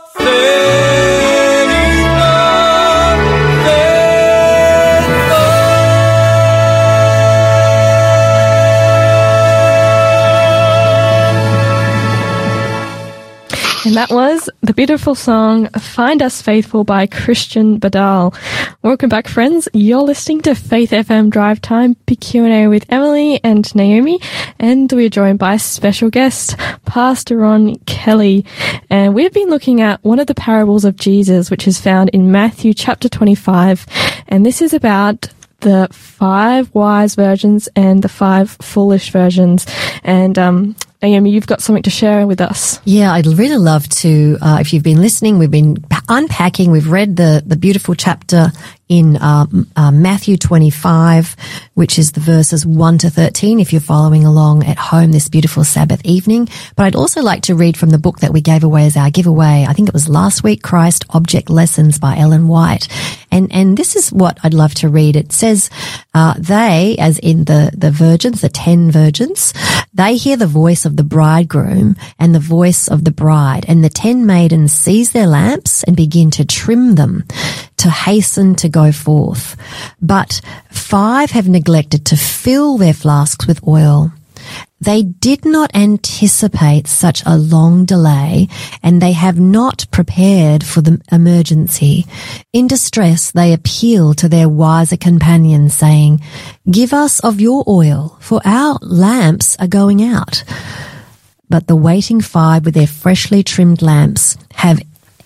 And that was the beautiful song Find Us Faithful by Christian Badal. Welcome back, friends. You're listening to Faith F M Drive Time, big Q and A with Emily and Naomi, and we're joined by a special guest, Pastor Ron Kelly. And we've been looking at one of the parables of Jesus, which is found in Matthew chapter twenty-five, and this is about the five wise virgins and the five foolish virgins. And um Naomi, you've got something to share with us. Yeah, I'd really love to, uh, if you've been listening, we've been unpacking, we've read the, the beautiful chapter in uh, uh, Matthew twenty-five, which is the verses one to thirteen, if you're following along at home this beautiful Sabbath evening. But I'd also like to read from the book that we gave away as our giveaway. I think it was last week, Christ Object Lessons by Ellen White. And and this is what I'd love to read. It says, uh, they, as in the, the virgins, the ten virgins, they hear the voice of the bridegroom and the voice of the bride, and the ten maidens seize their lamps and begin to trim them, to hasten to go forth. But five have neglected to fill their flasks with oil. They did not anticipate such a long delay, and they have not prepared for the emergency. In distress, they appeal to their wiser companions, saying, "Give us of your oil, for our lamps are going out." But the waiting five with their freshly trimmed lamps have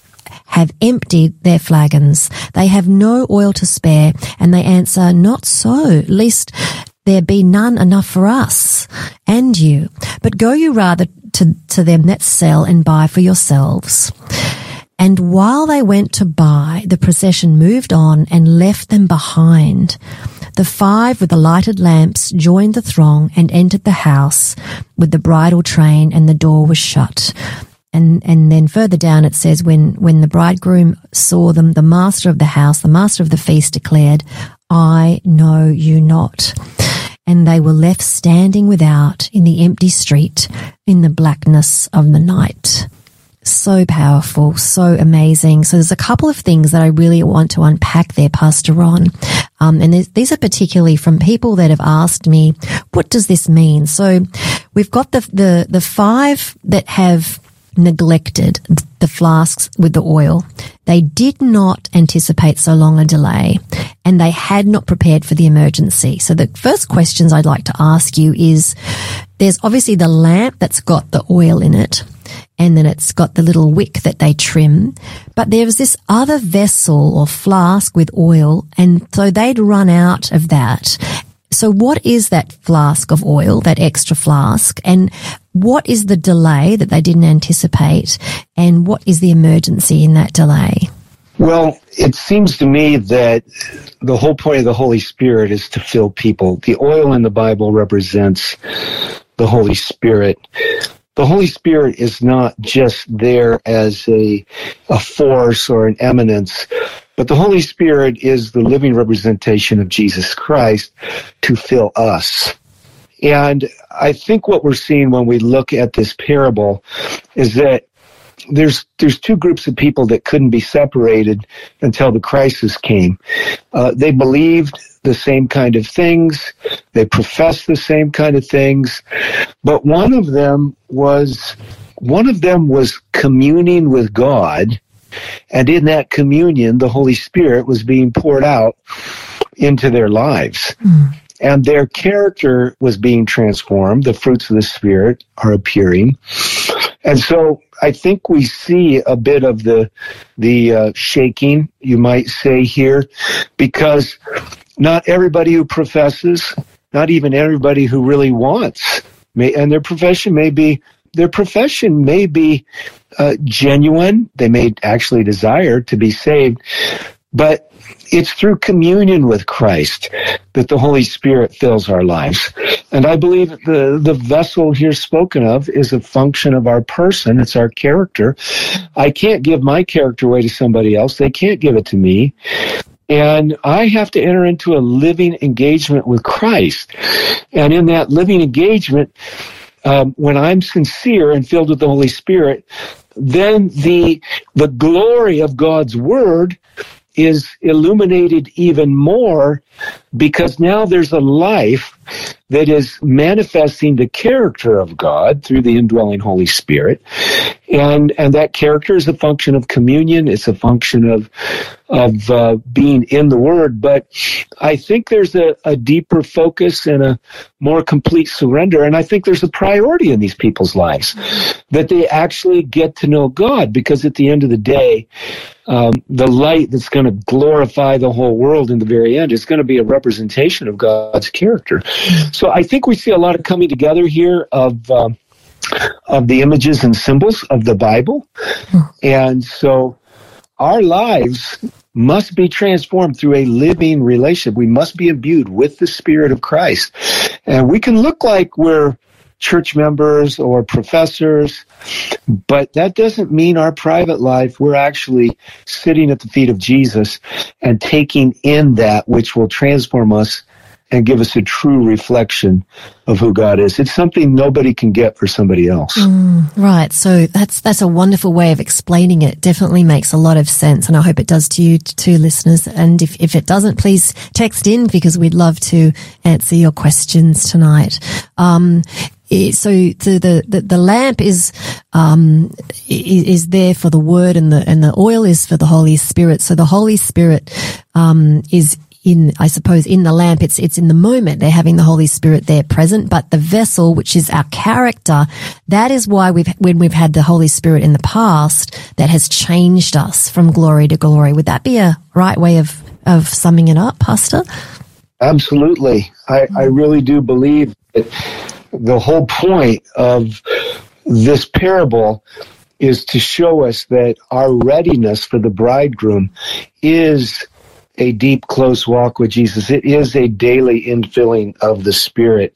have emptied their flagons. They have no oil to spare, and they answer, "Not so, lest there be none enough for us and you. But go you rather to, to them that sell and buy for yourselves." And while they went to buy, the procession moved on and left them behind. The five with the lighted lamps joined the throng and entered the house with the bridal train, and the door was shut. And and then further down it says, when, when the bridegroom saw them, the master of the house, the master of the feast declared, "I know you not." And they were left standing without in the empty street in the blackness of the night. So powerful, so amazing. So there's a couple of things that I really want to unpack there, Pastor Ron. Um, and these are particularly from people that have asked me, what does this mean? So we've got the, the, the five that have neglected the flasks with the oil. They did not anticipate so long a delay, and they had not prepared for the emergency. So the first questions I'd like to ask you is, there's obviously the lamp that's got the oil in it, and then it's got the little wick that they trim, but there was this other vessel or flask with oil, and so they'd run out of that. So what is that flask of oil, that extra flask, and what is the delay that they didn't anticipate, and what is the emergency in that delay? Well, it seems to me that the whole point of the Holy Spirit is to fill people. The oil in the Bible represents the Holy Spirit. The Holy Spirit is not just there as a, a force or an eminence, but the Holy Spirit is the living representation of Jesus Christ to fill us. And I think what we're seeing when we look at this parable is that there's there's two groups of people that couldn't be separated until the crisis came. Uh, they believed the same kind of things, they professed the same kind of things, but one of them was one of them was communing with God, and in that communion, the Holy Spirit was being poured out into their lives. Mm. And their character was being transformed. The fruits of the Spirit are appearing. And so I think we see a bit of the the uh, shaking, you might say, here, because not everybody who professes, not even everybody who really wants, may, and their profession may be, their profession may be uh, genuine. They may actually desire to be saved, but it's through communion with Christ that the Holy Spirit fills our lives. And I believe the, the vessel here spoken of is a function of our person. It's our character. I can't give my character away to somebody else. They can't give it to me. And I have to enter into a living engagement with Christ. And in that living engagement, um, when I'm sincere and filled with the Holy Spirit, then the the glory of God's Word is illuminated even more, because now there's a life that is manifesting the character of God through the indwelling Holy Spirit. And and that character is a function of communion. It's a function of of uh, being in the Word. But I think there's a, a deeper focus and a more complete surrender. And I think there's a priority in these people's lives that they actually get to know God, because at the end of the day, um, the light that's going to glorify the whole world in the very end is going to be a representation of God's character. So I think we see a lot of coming together here of um, of the images and symbols of the Bible. And so our lives must be transformed through a living relationship. We must be imbued with the Spirit of Christ. And we can look like we're church members or professors, but that doesn't mean our private life, we're actually sitting at the feet of Jesus and taking in that which will transform us and give us a true reflection of who God is. It's something nobody can get for somebody else. Mm, right. So that's that's a wonderful way of explaining it. Definitely makes a lot of sense, and I hope it does to you too, listeners. And if, if it doesn't, please text in, because we'd love to answer your questions tonight. Um, So the, the, the lamp is, um, is there for the Word, and the, and the oil is for the Holy Spirit. So the Holy Spirit, um, is in, I suppose, in the lamp. It's, it's in the moment. They're having the Holy Spirit there present, but the vessel, which is our character, that is why we've, when we've had the Holy Spirit in the past, that has changed us from glory to glory. Would that be a right way of, of summing it up, Pastor? Absolutely. I, I really do believe that the whole point of this parable is to show us that our readiness for the bridegroom is a deep, close walk with Jesus. It is a daily infilling of the Spirit,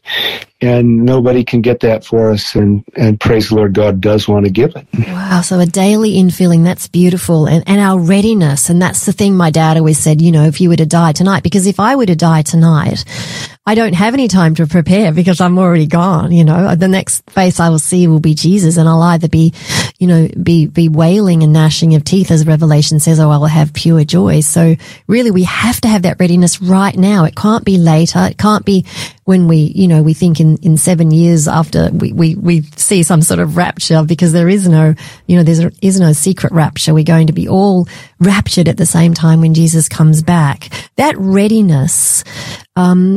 and nobody can get that for us, and, and praise the Lord, God does want to give it. Wow, so a daily infilling, that's beautiful, and, and our readiness, and that's the thing my dad always said, you know, if you were to die tonight, because if I were to die tonight, I don't have any time to prepare because I'm already gone, you know. The next face I will see will be Jesus, and I'll either be, you know, be, be wailing and gnashing of teeth, as Revelation says, or I will have pure joy. So really we have to have that readiness right now. It can't be later. It can't be when we, you know, we think in, in seven years after we, we, we see some sort of rapture, because there is no, you know, there is no secret rapture. We're going to be all raptured at the same time when Jesus comes back. That readiness, um,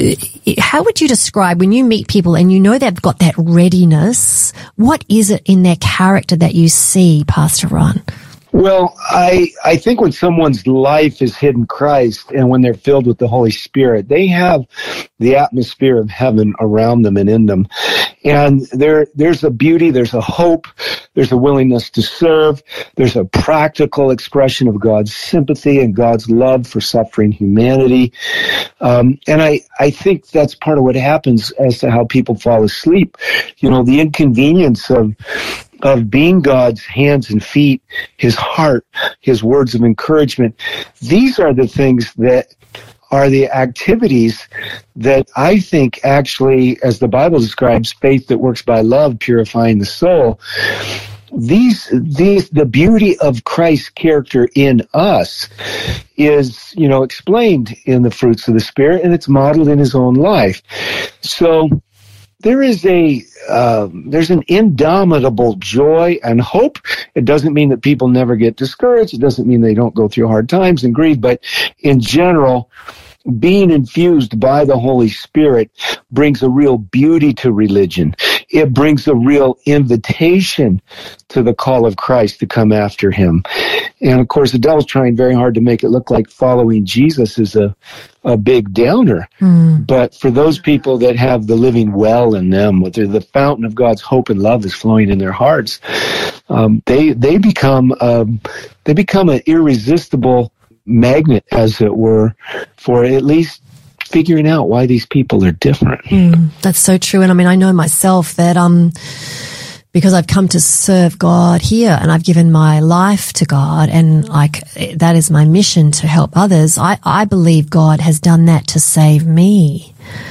how would you describe when you meet people and you know they've got that readiness? What is it in their character that you see, Pastor Ron? Well, I I think when someone's life is hidden Christ, and when they're filled with the Holy Spirit, they have the atmosphere of heaven around them and in them. And there there's a beauty, there's a hope, there's a willingness to serve, there's a practical expression of God's sympathy and God's love for suffering humanity. Um, and I, I think that's part of what happens as to how people fall asleep. You know, the inconvenience of of being God's hands and feet, His heart, His words of encouragement. These are the things that are the activities that I think actually, as the Bible describes, faith that works by love, purifying the soul. these, these, the beauty of Christ's character in us is, you know, explained in the fruits of the Spirit, and it's modeled in his own life. So there is a, uh, there's an indomitable joy and hope. It doesn't mean that people never get discouraged. It doesn't mean they don't go through hard times and grieve, but in general, being infused by the Holy Spirit brings a real beauty to religion. It brings a real invitation to the call of Christ to come after him. And of course, the devil's trying very hard to make it look like following Jesus is a, a big downer. Mm. But for those people that have the living well in them, whether the fountain of God's hope and love is flowing in their hearts, um, they they become um, they become an irresistible magnet, as it were, for at least figuring out why these people are different. Mm, that's so true. And I mean, I know myself that um, because I've come to serve God here and I've given my life to God, and like that is my mission to help others. I, I believe God has done that to save me.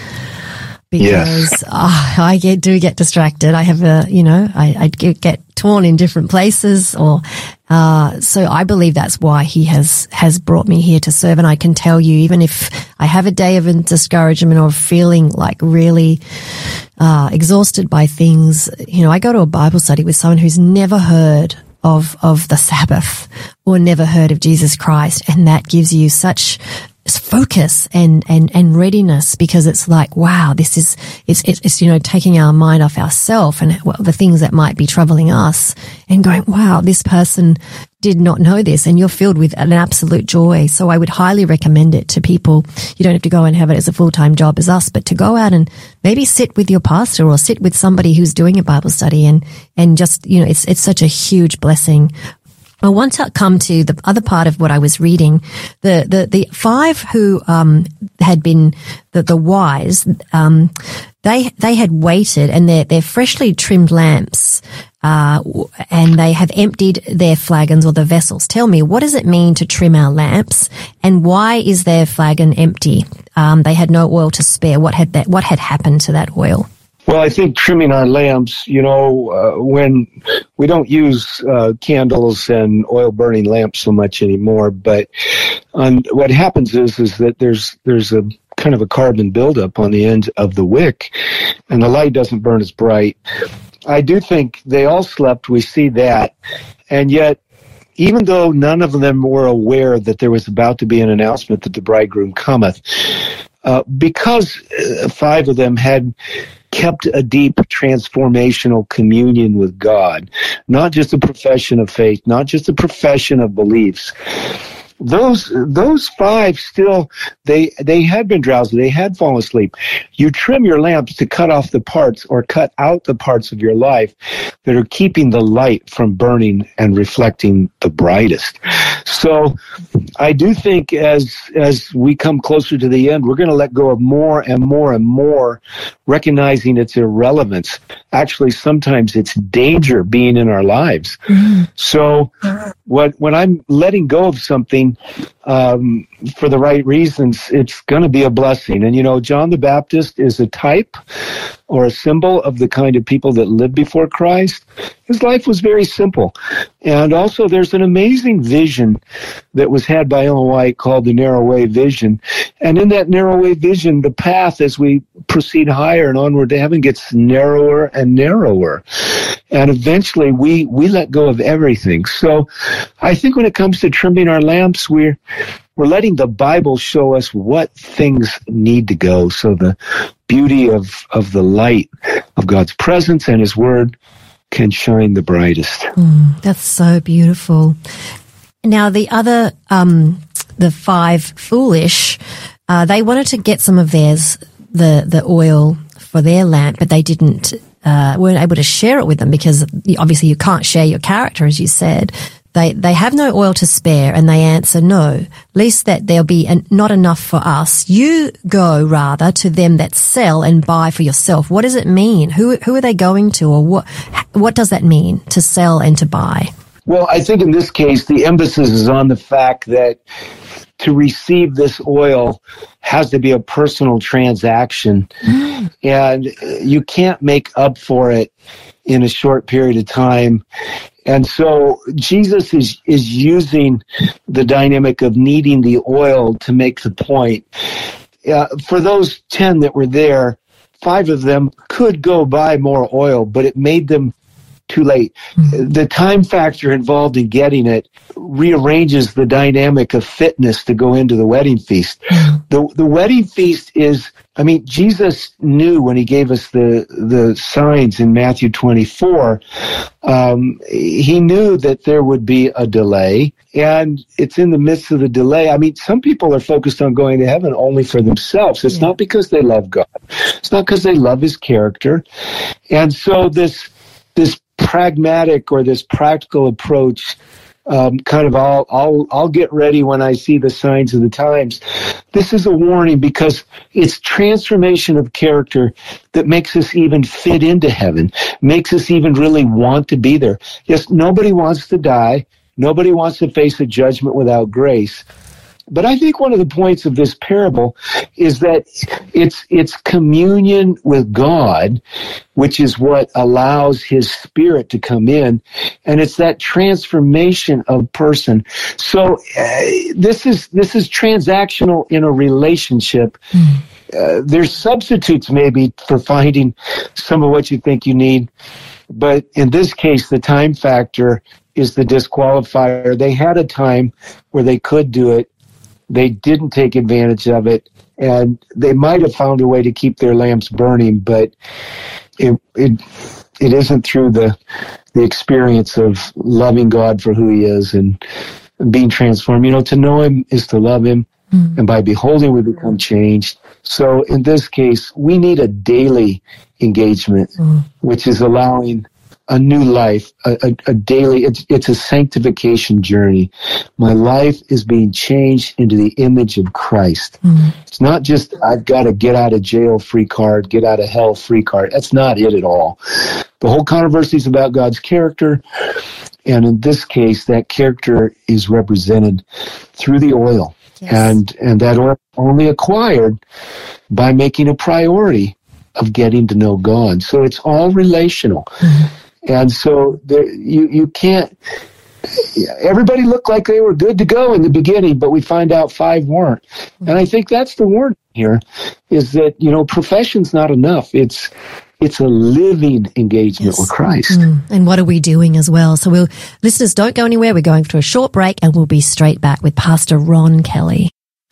Because yes. uh, I get, do get distracted. I have a, you know, I, I get, get torn in different places, or uh, so I believe that's why he has has brought me here to serve. And I can tell you, even if I have a day of discouragement or feeling like really uh, exhausted by things, you know, I go to a Bible study with someone who's never heard of of the Sabbath or never heard of Jesus Christ, and that gives you such focus and, and, and readiness, because it's like, wow, this is, it's, it's, it's you know, taking our mind off ourselves and well, the things that might be troubling us, and going, wow, this person did not know this, and you're filled with an absolute joy. So I would highly recommend it to people. You don't have to go and have it as a full-time job as us, but to go out and maybe sit with your pastor or sit with somebody who's doing a Bible study, and, and just, you know, it's, it's such a huge blessing. I want to come to the other part of what I was reading. The the, the five who um, had been the, the wise, um, they they had waited, and they're, they're freshly trimmed lamps, uh, and they have emptied their flagons or the vessels. Tell me, what does it mean to trim our lamps, and why is their flagon empty? Um, they had no oil to spare. What had that? What had happened to that oil? Well, I think trimming our lamps, you know, uh, when we don't use uh, candles and oil-burning lamps so much anymore, but um, what happens is is that there's there's a kind of a carbon buildup on the end of the wick, and the light doesn't burn as bright. I do think they all slept. We see that, and yet, even though none of them were aware that there was about to be an announcement that the bridegroom cometh, uh, because uh, five of them had kept a deep transformational communion with God, not just a profession of faith, not just a profession of beliefs. Those those five still, they they had been drowsy, they had fallen asleep. You trim your lamps to cut off the parts or cut out the parts of your life that are keeping the light from burning and reflecting the brightest. So I do think as as we come closer to the end, we're going to let go of more and more and more, recognizing its irrelevance. Actually, sometimes it's danger being in our lives. Mm-hmm. So what when I'm letting go of something um, for the right reasons, it's going to be a blessing. And, you know, John the Baptist is a type or a symbol of the kind of people that lived before Christ. His life was very simple. And also there's an amazing vision that was had by Ellen White called the Narrow Way Vision. And in that Narrow Way Vision, the path as we proceed higher and onward to heaven gets narrower and narrower. And eventually we, we let go of everything. So I think when it comes to trimming our lamps, we're we're letting the Bible show us what things need to go, so the beauty of, of the light of God's presence and his word can shine the brightest. Mm, that's so beautiful. Now, the other, um, the five foolish, uh, they wanted to get some of theirs, the, the oil for their lamp, but they didn't, uh, weren't able to share it with them, because obviously you can't share your character, as you said. They they have no oil to spare, and they answer, no, least that there'll be an, not enough for us. You go rather to them that sell and buy for yourself. What does it mean? Who who are they going to, or what what does that mean, to sell and to buy? Well, I think in this case, the emphasis is on the fact that to receive this oil has to be a personal transaction, mm. and you can't make up for it in a short period of time. And so Jesus is, is using the dynamic of needing the oil to make the point. Uh, for those ten that were there, five of them could go buy more oil, but it made them too late. Mm-hmm. The time factor involved in getting it rearranges the dynamic of fitness to go into the wedding feast. Mm-hmm. The the wedding feast is, I mean, Jesus knew when he gave us the, the signs in Matthew twenty-four, um, he knew that there would be a delay, and it's in the midst of the delay. I mean, some people are focused on going to heaven only for themselves. It's yeah. not because they love God. It's not because they love his character. And so this this pragmatic or this practical approach, um, kind of I'll, I'll, I'll get ready when I see the signs of the times. This is a warning because it's transformation of character that makes us even fit into heaven, makes us even really want to be there. Yes, nobody wants to die. Nobody wants to face a judgment without grace. But I think one of the points of this parable is that it's it's communion with God, which is what allows his Spirit to come in, and it's that transformation of person. So uh, this is this is transactional in a relationship. Mm. Uh, there's substitutes maybe for finding some of what you think you need, but in this case, the time factor is the disqualifier. They had a time where they could do it. They didn't take advantage of it, and they might have found a way to keep their lamps burning, but it it it isn't through the the experience of loving God for who he is and being transformed. You know, to know him is to love him, mm. and by beholding we become changed. So in this case, we need a daily engagement, mm. which is allowing a new life, a, a, a daily, it's, it's a sanctification journey. My life is being changed into the image of Christ. Mm-hmm. It's not just, I've got to get out of jail free card, get out of hell free card. That's not it at all. The whole controversy is about God's character. And in this case, that character is represented through the oil. Yes. And, and that oil only acquired by making a priority of getting to know God. So it's all relational. Mm-hmm. And so there, you, you can't, everybody looked like they were good to go in the beginning, but we find out five weren't. And I think that's the warning here, is that, you know, profession's not enough. It's, it's a living engagement yes. with Christ. Mm. And what are we doing as well? So we'll, listeners, don't go anywhere. We're going to a short break and we'll be straight back with Pastor Ron Kelly.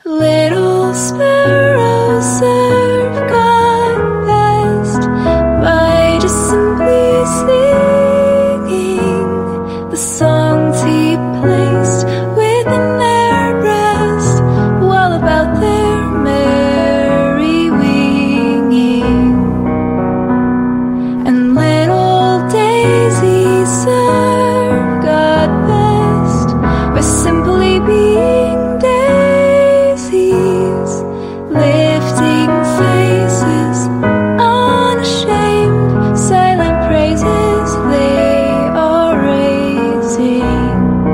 Little sparrows serve God best by just simply singing the songs he placed within their breast, while about their merry winging. And little daisies serve God best by simply being daisies, lifting faces unashamed, silent praises they are raising.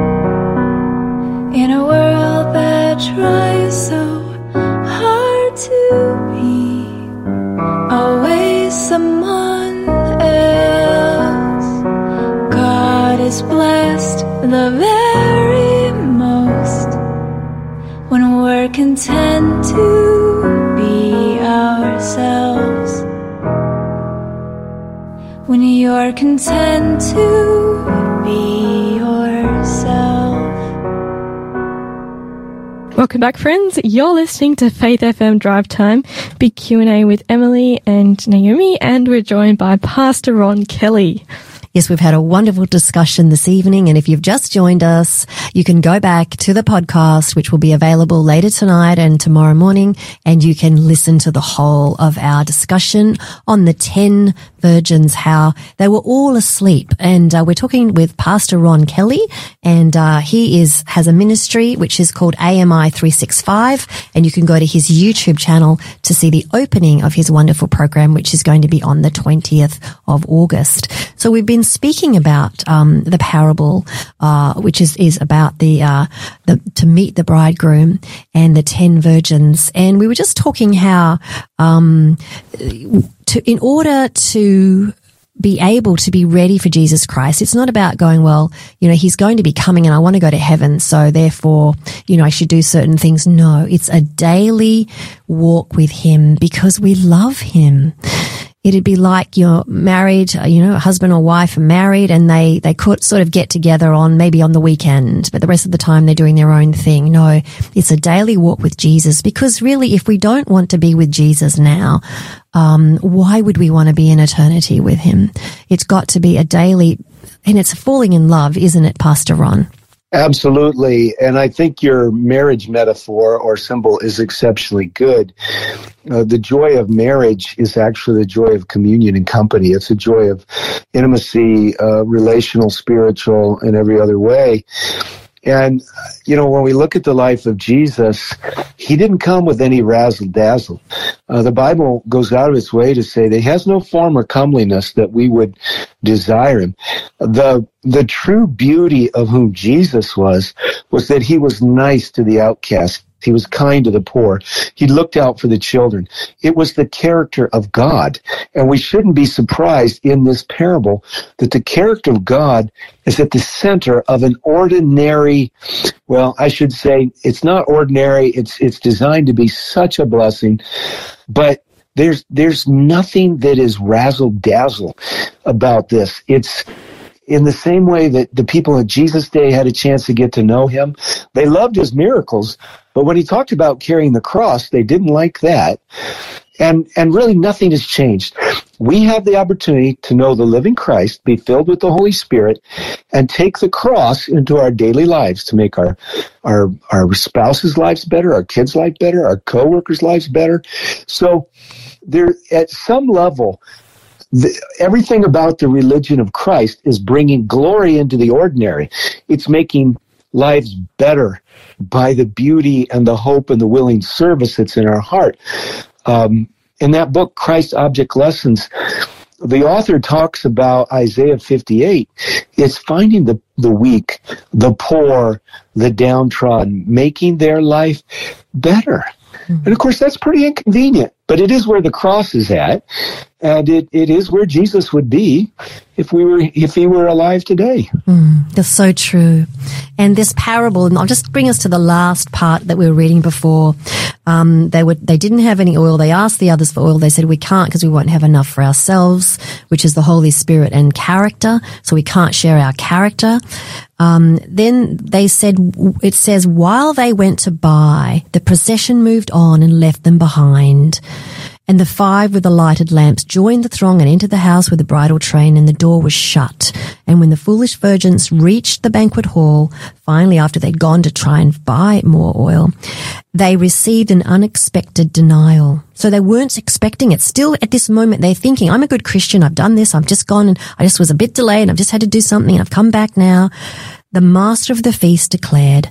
In a world that tries so hard to be always someone else, God is blessed the very most when we're content to be ourselves. When you're content to be yourself. Welcome back, friends. You're listening to Faith F M Drive Time, big Q and A with Emily and Naomi, and we're joined by Pastor Ron Kelly. Yes, we've had a wonderful discussion this evening, and if you've just joined us, you can go back to the podcast, which will be available later tonight and tomorrow morning, and you can listen to the whole of our discussion on the ten virgins, how they were all asleep. And uh, we're talking with Pastor Ron Kelly, and uh, he is has a ministry which is called A M I three sixty-five, and you can go to his YouTube channel to see the opening of his wonderful program, which is going to be on the twentieth of August. So we've been speaking about um, the parable, uh, which is is about the uh, the to meet the bridegroom and the ten virgins, and we were just talking how um, to in order to be able to be ready for Jesus Christ. It's not about going, well, you know, he's going to be coming and I want to go to heaven, so therefore, you know, I should do certain things. No, it's a daily walk with him because we love him. It'd be like you're married, you know, a husband or wife are married and they, they could sort of get together on maybe on the weekend, but the rest of the time they're doing their own thing. No, it's a daily walk with Jesus, because really if we don't want to be with Jesus now, um, why would we want to be in eternity with him? It's got to be a daily, and it's falling in love, isn't it, Pastor Ron? Absolutely. And I think your marriage metaphor or symbol is exceptionally good. Uh, the joy of marriage is actually the joy of communion and company. It's a joy of intimacy, uh, relational, spiritual, and every other way. And, you know, when we look at the life of Jesus, he didn't come with any razzle-dazzle. Uh, the Bible goes out of its way to say that he has no form or comeliness that we would desire him. The the true beauty of whom Jesus was, was that he was nice to the outcast. He was kind to the poor. He looked out for the children. It was the character of God. And we shouldn't be surprised in this parable that the character of God is at the center of an ordinary, well, I should say it's not ordinary. It's, it's designed to be such a blessing, but there's, there's nothing that is razzle-dazzle about this. It's, in the same way that the people in Jesus' day had a chance to get to know him. They loved his miracles, but when he talked about carrying the cross, they didn't like that. And and really nothing has changed. We have the opportunity to know the living Christ, be filled with the Holy Spirit, and take the cross into our daily lives to make our our our spouses' lives better, our kids' lives better, our co-workers' lives better. So there, at some level, The, everything about the religion of Christ is bringing glory into the ordinary. It's making lives better by the beauty and the hope and the willing service that's in our heart. Um, in that book, Christ Object Lessons, the author talks about Isaiah fifty-eight. It's finding the, the weak, the poor, the downtrodden, making their life better. Mm-hmm. And of course, that's pretty inconvenient, but it is where the cross is at. And it, it is where Jesus would be if we were if he were alive today. Mm, that's so true. And this parable, and I'll just bring us to the last part that we were reading before. Um, they would they didn't have any oil. They asked the others for oil. They said, we can't because we won't have enough for ourselves, which is the Holy Spirit and character. So we can't share our character. Um, then they said, it says, while they went to buy, the procession moved on and left them behind. And the five with the lighted lamps joined the throng and entered the house with the bridal train, and the door was shut. And when the foolish virgins reached the banquet hall, finally after they'd gone to try and buy more oil, they received an unexpected denial. So they weren't expecting it. Still at this moment they're thinking, I'm a good Christian, I've done this, I've just gone and I just was a bit delayed and I've just had to do something and I've come back now. The master of the feast declared,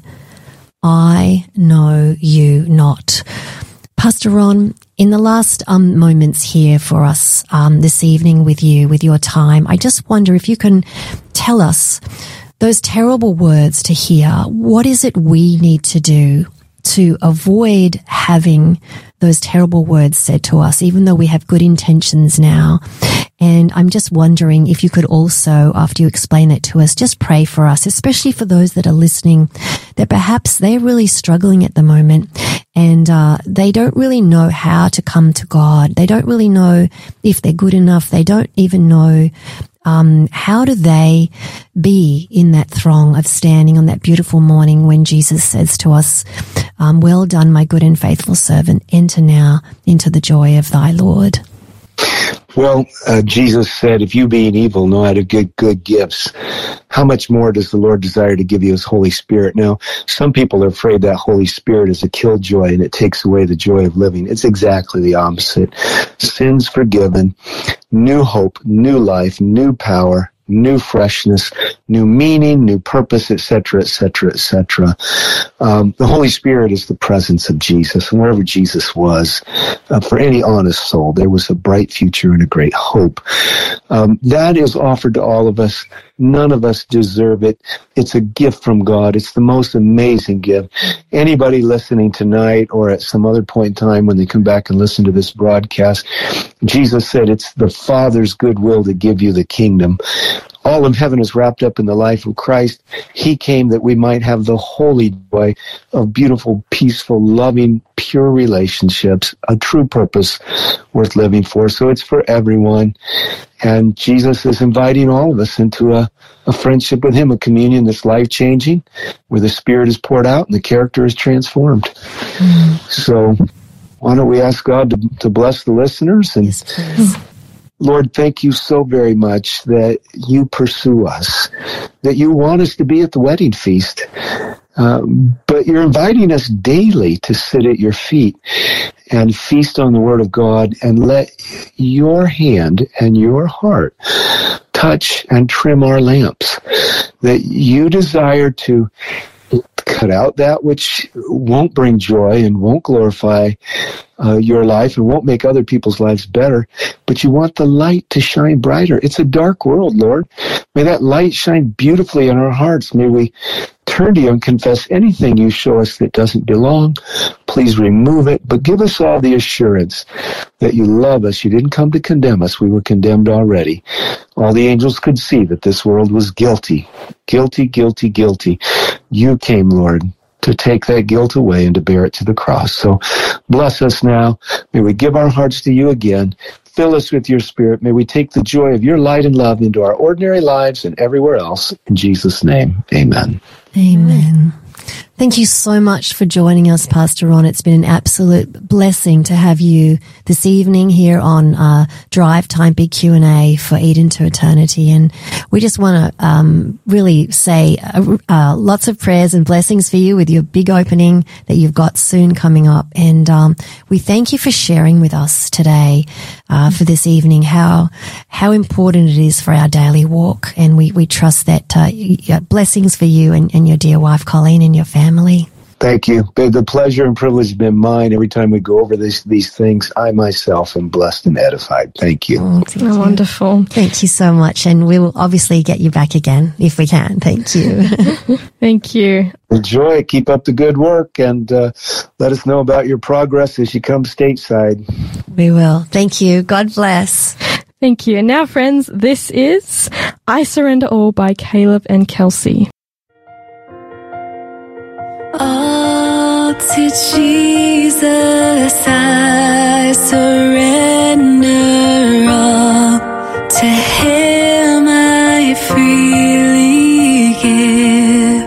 I know you not. Pastor Ron, in the last um, moments here for us um, this evening with you, with your time, I just wonder if you can tell us those terrible words to hear. What is it we need to do to avoid having those terrible words said to us, even though we have good intentions now? And I'm just wondering if you could also, after you explain that to us, just pray for us, especially for those that are listening, that perhaps they're really struggling at the moment and uh, they don't really know how to come to God. They don't really know if they're good enough. They don't even know um, how do they be in that throng of standing on that beautiful morning when Jesus says to us, um, well done, my good and faithful servant, enter now into the joy of thy Lord. Well, uh, Jesus said, if you being evil know how to give good gifts, how much more does the Lord desire to give you his Holy Spirit? Now, some people are afraid that Holy Spirit is a killjoy and it takes away the joy of living. It's exactly the opposite. Sins forgiven, new hope, new life, new power, new freshness, new meaning, new purpose, et cetera, et cetera, et cetera. Um, the Holy Spirit is the presence of Jesus, and wherever Jesus was, uh, for any honest soul, there was a bright future and a great hope. Um, that is offered to all of us. None of us deserve it. It's a gift from God. It's the most amazing gift. Anybody listening tonight or at some other point in time when they come back and listen to this broadcast, Jesus said it's the Father's goodwill to give you the kingdom. All of heaven is wrapped up in the life of Christ. He came that we might have the holy joy of beautiful, peaceful, loving, pure relationships, a true purpose worth living for. So it's for everyone. And Jesus is inviting all of us into a, a friendship with him, a communion that's life-changing, where the Spirit is poured out and the character is transformed. Mm. So why don't we ask God to, to bless the listeners? And yes, please. Lord, thank you so very much that you pursue us, that you want us to be at the wedding feast, um, but you're inviting us daily to sit at your feet and feast on the Word of God and let your hand and your heart touch and trim our lamps, that you desire to cut out that which won't bring joy and won't glorify uh, your life and won't make other people's lives better, but you want the light to shine brighter. It's a dark world, Lord. May that light shine beautifully in our hearts. May we turn to you and confess anything you show us that doesn't belong. Please remove it, but give us all the assurance that you love us. You didn't come to condemn us. We were condemned already. All the angels could see that this world was guilty, guilty, guilty, guilty. You came, Lord, to take that guilt away and to bear it to the cross. So bless us now. May we give our hearts to you again. Fill us with your Spirit. May we take the joy of your light and love into our ordinary lives and everywhere else. In Jesus' name, amen. Amen. Thank you so much for joining us, Pastor Ron. It's been an absolute blessing to have you this evening here on uh, Drive Time Big Q and A for Eden to Eternity. And we just want to um, really say uh, uh, lots of prayers and blessings for you with your big opening that you've got soon coming up. And um, we thank you for sharing with us today uh, for this evening how how important it is for our daily walk. And we, we trust that uh, blessings for you and, and your dear wife, Colleen, and your family. Thank you. The pleasure and privilege has been mine. Every time we go over this, these things, I myself am blessed and edified. Thank you. Oh, thank oh, you. Wonderful. Thank you so much. And we will obviously get you back again if we can. Thank you. Thank you. Enjoy it. Keep up the good work and uh, let us know about your progress as you come stateside. We will. Thank you. God bless. Thank you. And now, friends, this is I Surrender All by Caleb and Kelsey. All to Jesus I surrender, all to him I freely give.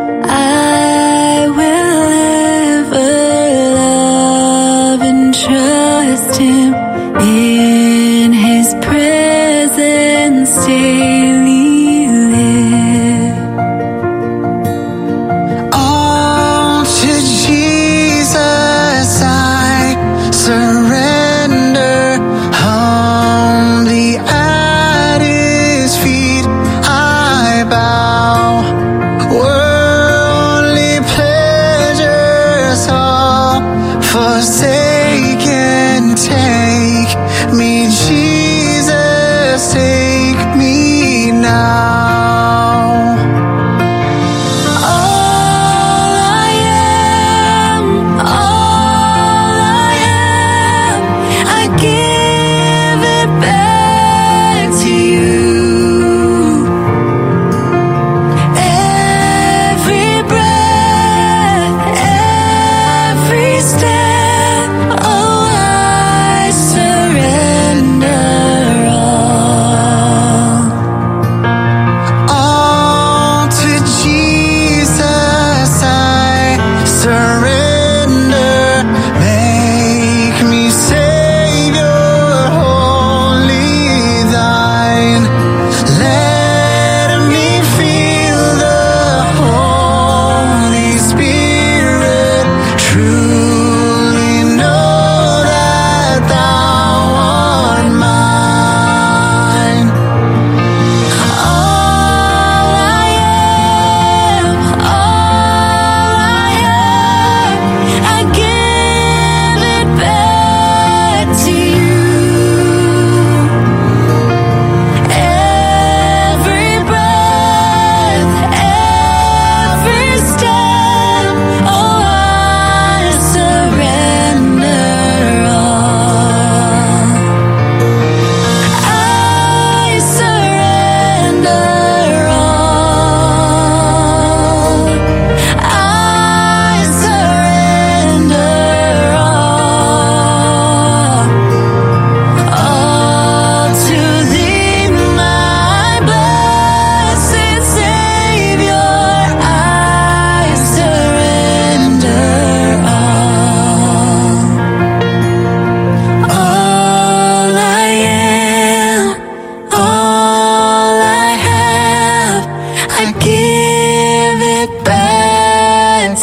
I will ever love and trust him, in his presence daily live. All to Jesus I surrender.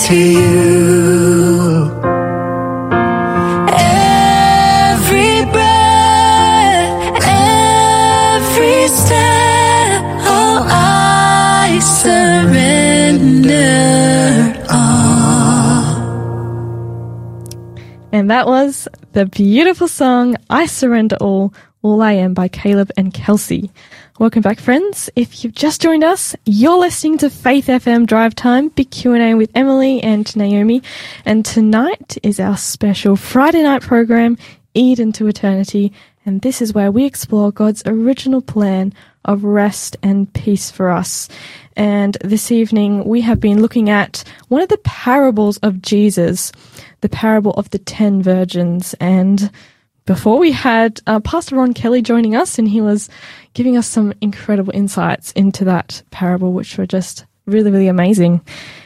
to you. Every breath, every step, oh, I surrender all. And that was the beautiful song, I Surrender All, All I Am by Caleb and Kelsey. Welcome back, friends. If you've just joined us, you're listening to Faith F M Drive Time, big Q and A with Emily and Naomi. And tonight is our special Friday night program, Eden to Eternity. And this is where we explore God's original plan of rest and peace for us. And this evening, we have been looking at one of the parables of Jesus, the parable of the ten virgins. And before we had uh, Pastor Ron Kelly joining us, and he was giving us some incredible insights into that parable, which were just really, really amazing.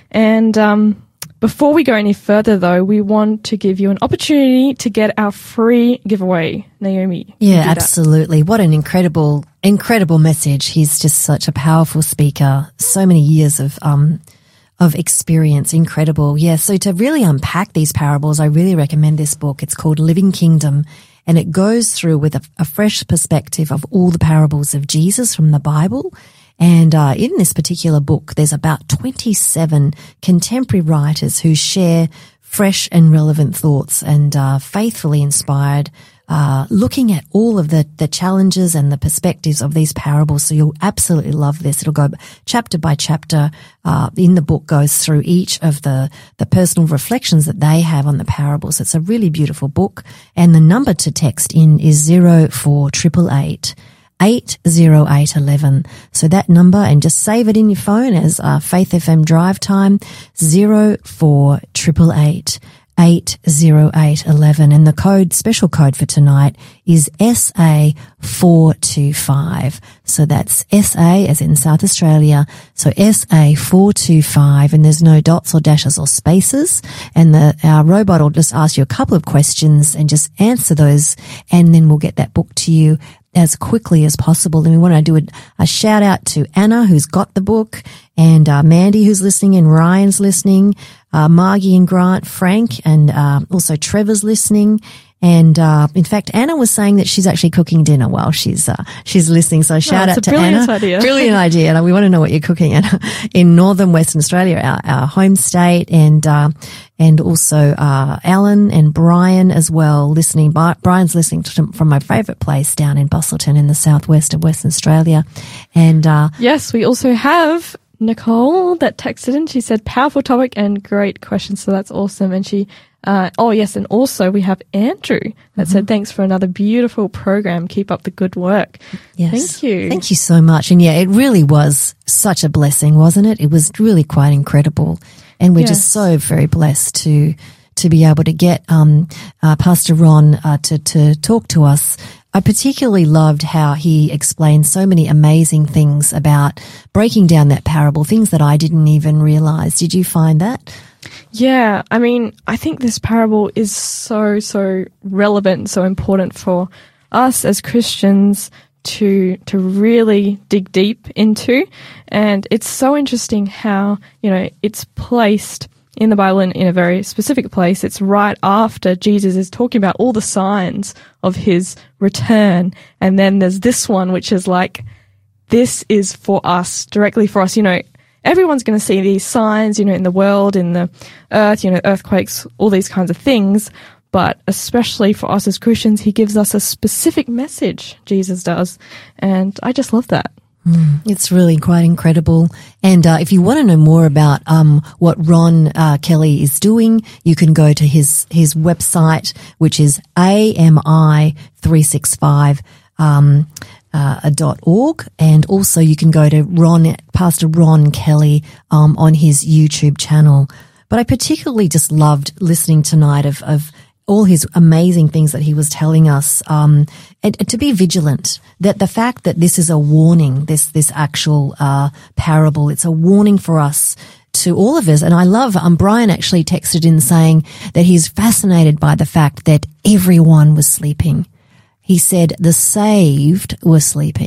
And um, before we go any further, though, we want to give you an opportunity to get our free giveaway. Naomi. Yeah, absolutely. What an incredible, incredible message. He's just such a powerful speaker. So many years of um of experience. Incredible. Yeah. So to really unpack these parables, I really recommend this book. It's called Living Kingdom, and it goes through with a, a fresh perspective of all the parables of Jesus from the Bible. And uh, in this particular book, there's about twenty-seven contemporary writers who share fresh and relevant thoughts and uh, faithfully inspired, uh, looking at all of the, the challenges and the perspectives of these parables. So you'll absolutely love this. It'll go chapter by chapter. Uh, in the book goes through each of the, the personal reflections that they have on the parables. It's a really beautiful book. And the number to text in is zero four eight eight eight. eight zero eight eleven. So that number, and just save it in your phone as uh, Faith F M Drive Time, zero four eight eight eight, eight zero eight eleven. And the code, special code for tonight is S A four two five. So that's S A as in South Australia. So S A four two five, and there's no dots or dashes or spaces. And the, our robot will just ask you a couple of questions and just answer those, and then we'll get that book to you as quickly as possible. And we want to do a, a shout out to Anna, who's got the book, and uh, Mandy, who's listening, and Ryan's listening, uh, Margie and Grant, Frank, and uh, also Trevor's listening. And uh, in fact, Anna was saying that she's actually cooking dinner while she's uh, she's listening. So shout oh, out to brilliant Anna. Idea. Brilliant idea. And we want to know what you're cooking in, in northern Western Australia, our, our home state, and uh, and also uh, Alan and Brian as well listening. Brian's listening to, from my favourite place down in Busselton in the southwest of Western Australia. And uh, yes, we also have Nicole that texted in. She said, powerful topic and great questions. So that's awesome. And she, uh, oh yes. And also we have Andrew that mm-hmm. said, thanks for another beautiful program. Keep up the good work. Yes. Thank you. Thank you so much. And yeah, it really was such a blessing, wasn't it? It was really quite incredible. And we're yes. just so very blessed to, to be able to get, um, uh, Pastor Ron, uh, to, to talk to us. I particularly loved how he explained so many amazing things about breaking down that parable, things that I didn't even realize. Did you find that? Yeah, I mean, I think this parable is so, so relevant, so important for us as Christians to to really dig deep into. And it's so interesting how, you know, it's placed in the Bible in, in a very specific place. It's right after Jesus is talking about all the signs of his return. And then there's this one, which is like, this is for us, directly for us. You know, everyone's going to see these signs, you know, in the world, in the earth, you know, earthquakes, all these kinds of things. But especially for us as Christians, he gives us a specific message, Jesus does. And I just love that. Mm, it's really quite incredible. And uh, if you want to know more about um, what Ron uh, Kelly is doing, you can go to his his website, which is A M I three sixty-five um, uh, dot org, and also you can go to Ron Pastor Ron Kelly um, on his YouTube channel. But I particularly just loved listening tonight of of all his amazing things that he was telling us, um, and, and to be vigilant, that the fact that this is a warning, this, this actual, uh, parable, it's a warning for us to all of us. And I love, um, Brian actually texted in saying that he's fascinated by the fact that everyone was sleeping. He said the saved were sleeping.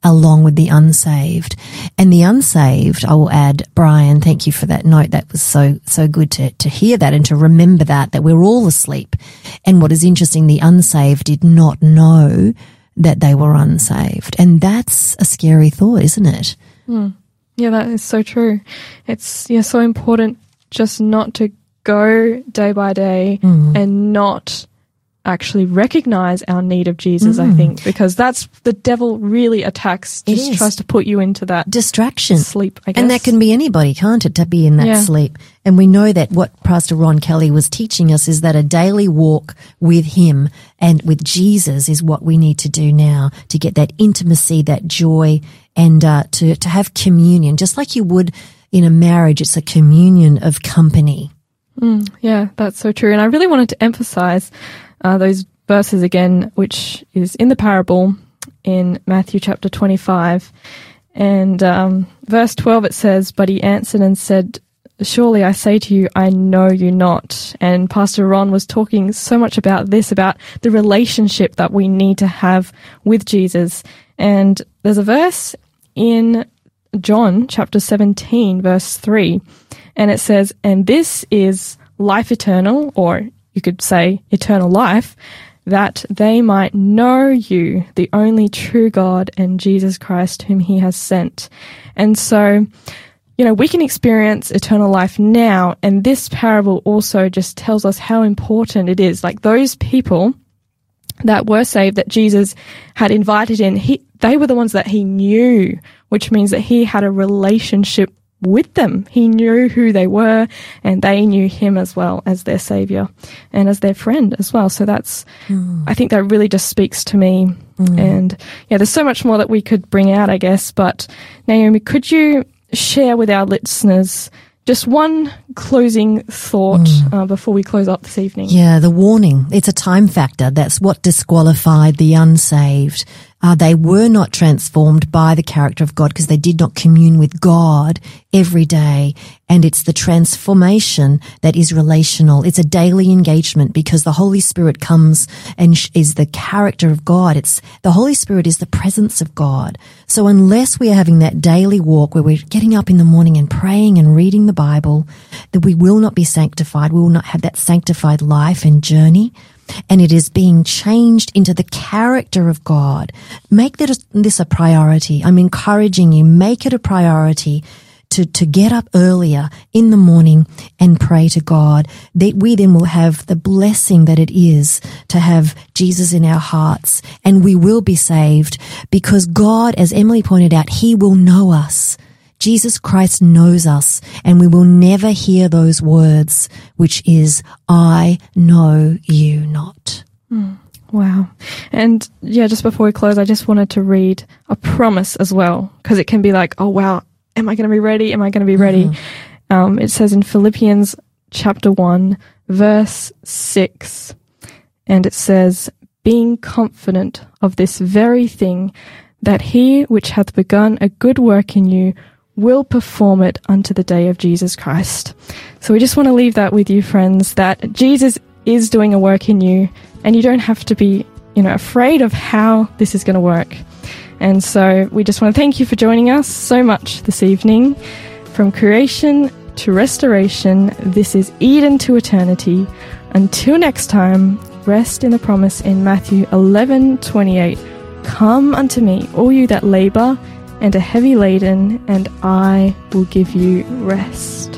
along with the unsaved. And the unsaved, I will add, Brian, thank you for that note. That was so, so good to, to hear that and to remember that, that we're all asleep. And what is interesting, the unsaved did not know that they were unsaved. And that's a scary thought, isn't it? Mm. Yeah, that is so true. It's yeah so important just not to go day by day mm. and not actually recognize our need of Jesus, mm. I think, because that's the devil really attacks, just tries to put you into that distraction sleep, I guess. And that can be anybody, can't it, to be in that yeah. sleep. And we know that what Pastor Ron Kelly was teaching us is that a daily walk with him and with Jesus is what we need to do now to get that intimacy, that joy, and uh, to, to have communion, just like you would in a marriage. It's a communion of company. Mm, yeah, that's so true. And I really wanted to emphasize uh, those verses again, which is in the parable in Matthew chapter twenty-five. And um, verse twelve, it says, "But he answered and said, surely I say to you, I know you not." And Pastor Ron was talking so much about this, about the relationship that we need to have with Jesus. And there's a verse in John chapter seventeen, verse three, and it says, "And this is life eternal," or you could say eternal life, "that they might know you, the only true God, and Jesus Christ whom he has sent." And so, you know, we can experience eternal life now, and this parable also just tells us how important it is. Like those people that were saved that Jesus had invited in, he, they were the ones that he knew, which means that he had a relationship with them. He knew who they were, and they knew him as well as their savior and as their friend as well. So that's, mm. I think that really just speaks to me. Mm. And yeah, there's so much more that we could bring out, I guess. But Naomi, could you share with our listeners just one closing thought mm. uh, before we close up this evening? Yeah, the warning. It's a time factor. That's what disqualified the unsaved. Uh, they were not transformed by the character of God because they did not commune with God every day. And it's the transformation that is relational. It's a daily engagement because the Holy Spirit comes and sh- is the character of God. It's the Holy Spirit is the presence of God. So unless we are having that daily walk where we're getting up in the morning and praying and reading the Bible, that we will not be sanctified. We will not have that sanctified life and journey. And it is being changed into the character of God. Make that, this a priority. I'm encouraging you, make it a priority to, to get up earlier in the morning and pray to God. That we then will have the blessing that it is to have Jesus in our hearts, and we will be saved because God, as Emily pointed out, he will know us. Jesus Christ knows us, and we will never hear those words, which is, "I know you not." Mm, wow. And yeah, just before we close, I just wanted to read a promise as well, because it can be like, oh wow, am I going to be ready? Am I going to be ready? Mm-hmm. Um, it says in Philippians chapter one, verse six, and it says, "Being confident of this very thing, that he which hath begun a good work in you will perform it unto the day of Jesus Christ." So we just want to leave that with you, friends, that Jesus is doing a work in you, and you don't have to be, you know, afraid of how this is going to work. And so we just want to thank you for joining us so much this evening. From creation to restoration, this is Eden to eternity. Until next time, rest in the promise in Matthew eleven twenty-eight. "Come unto me, all you that labour and are heavy laden, and I will give you rest."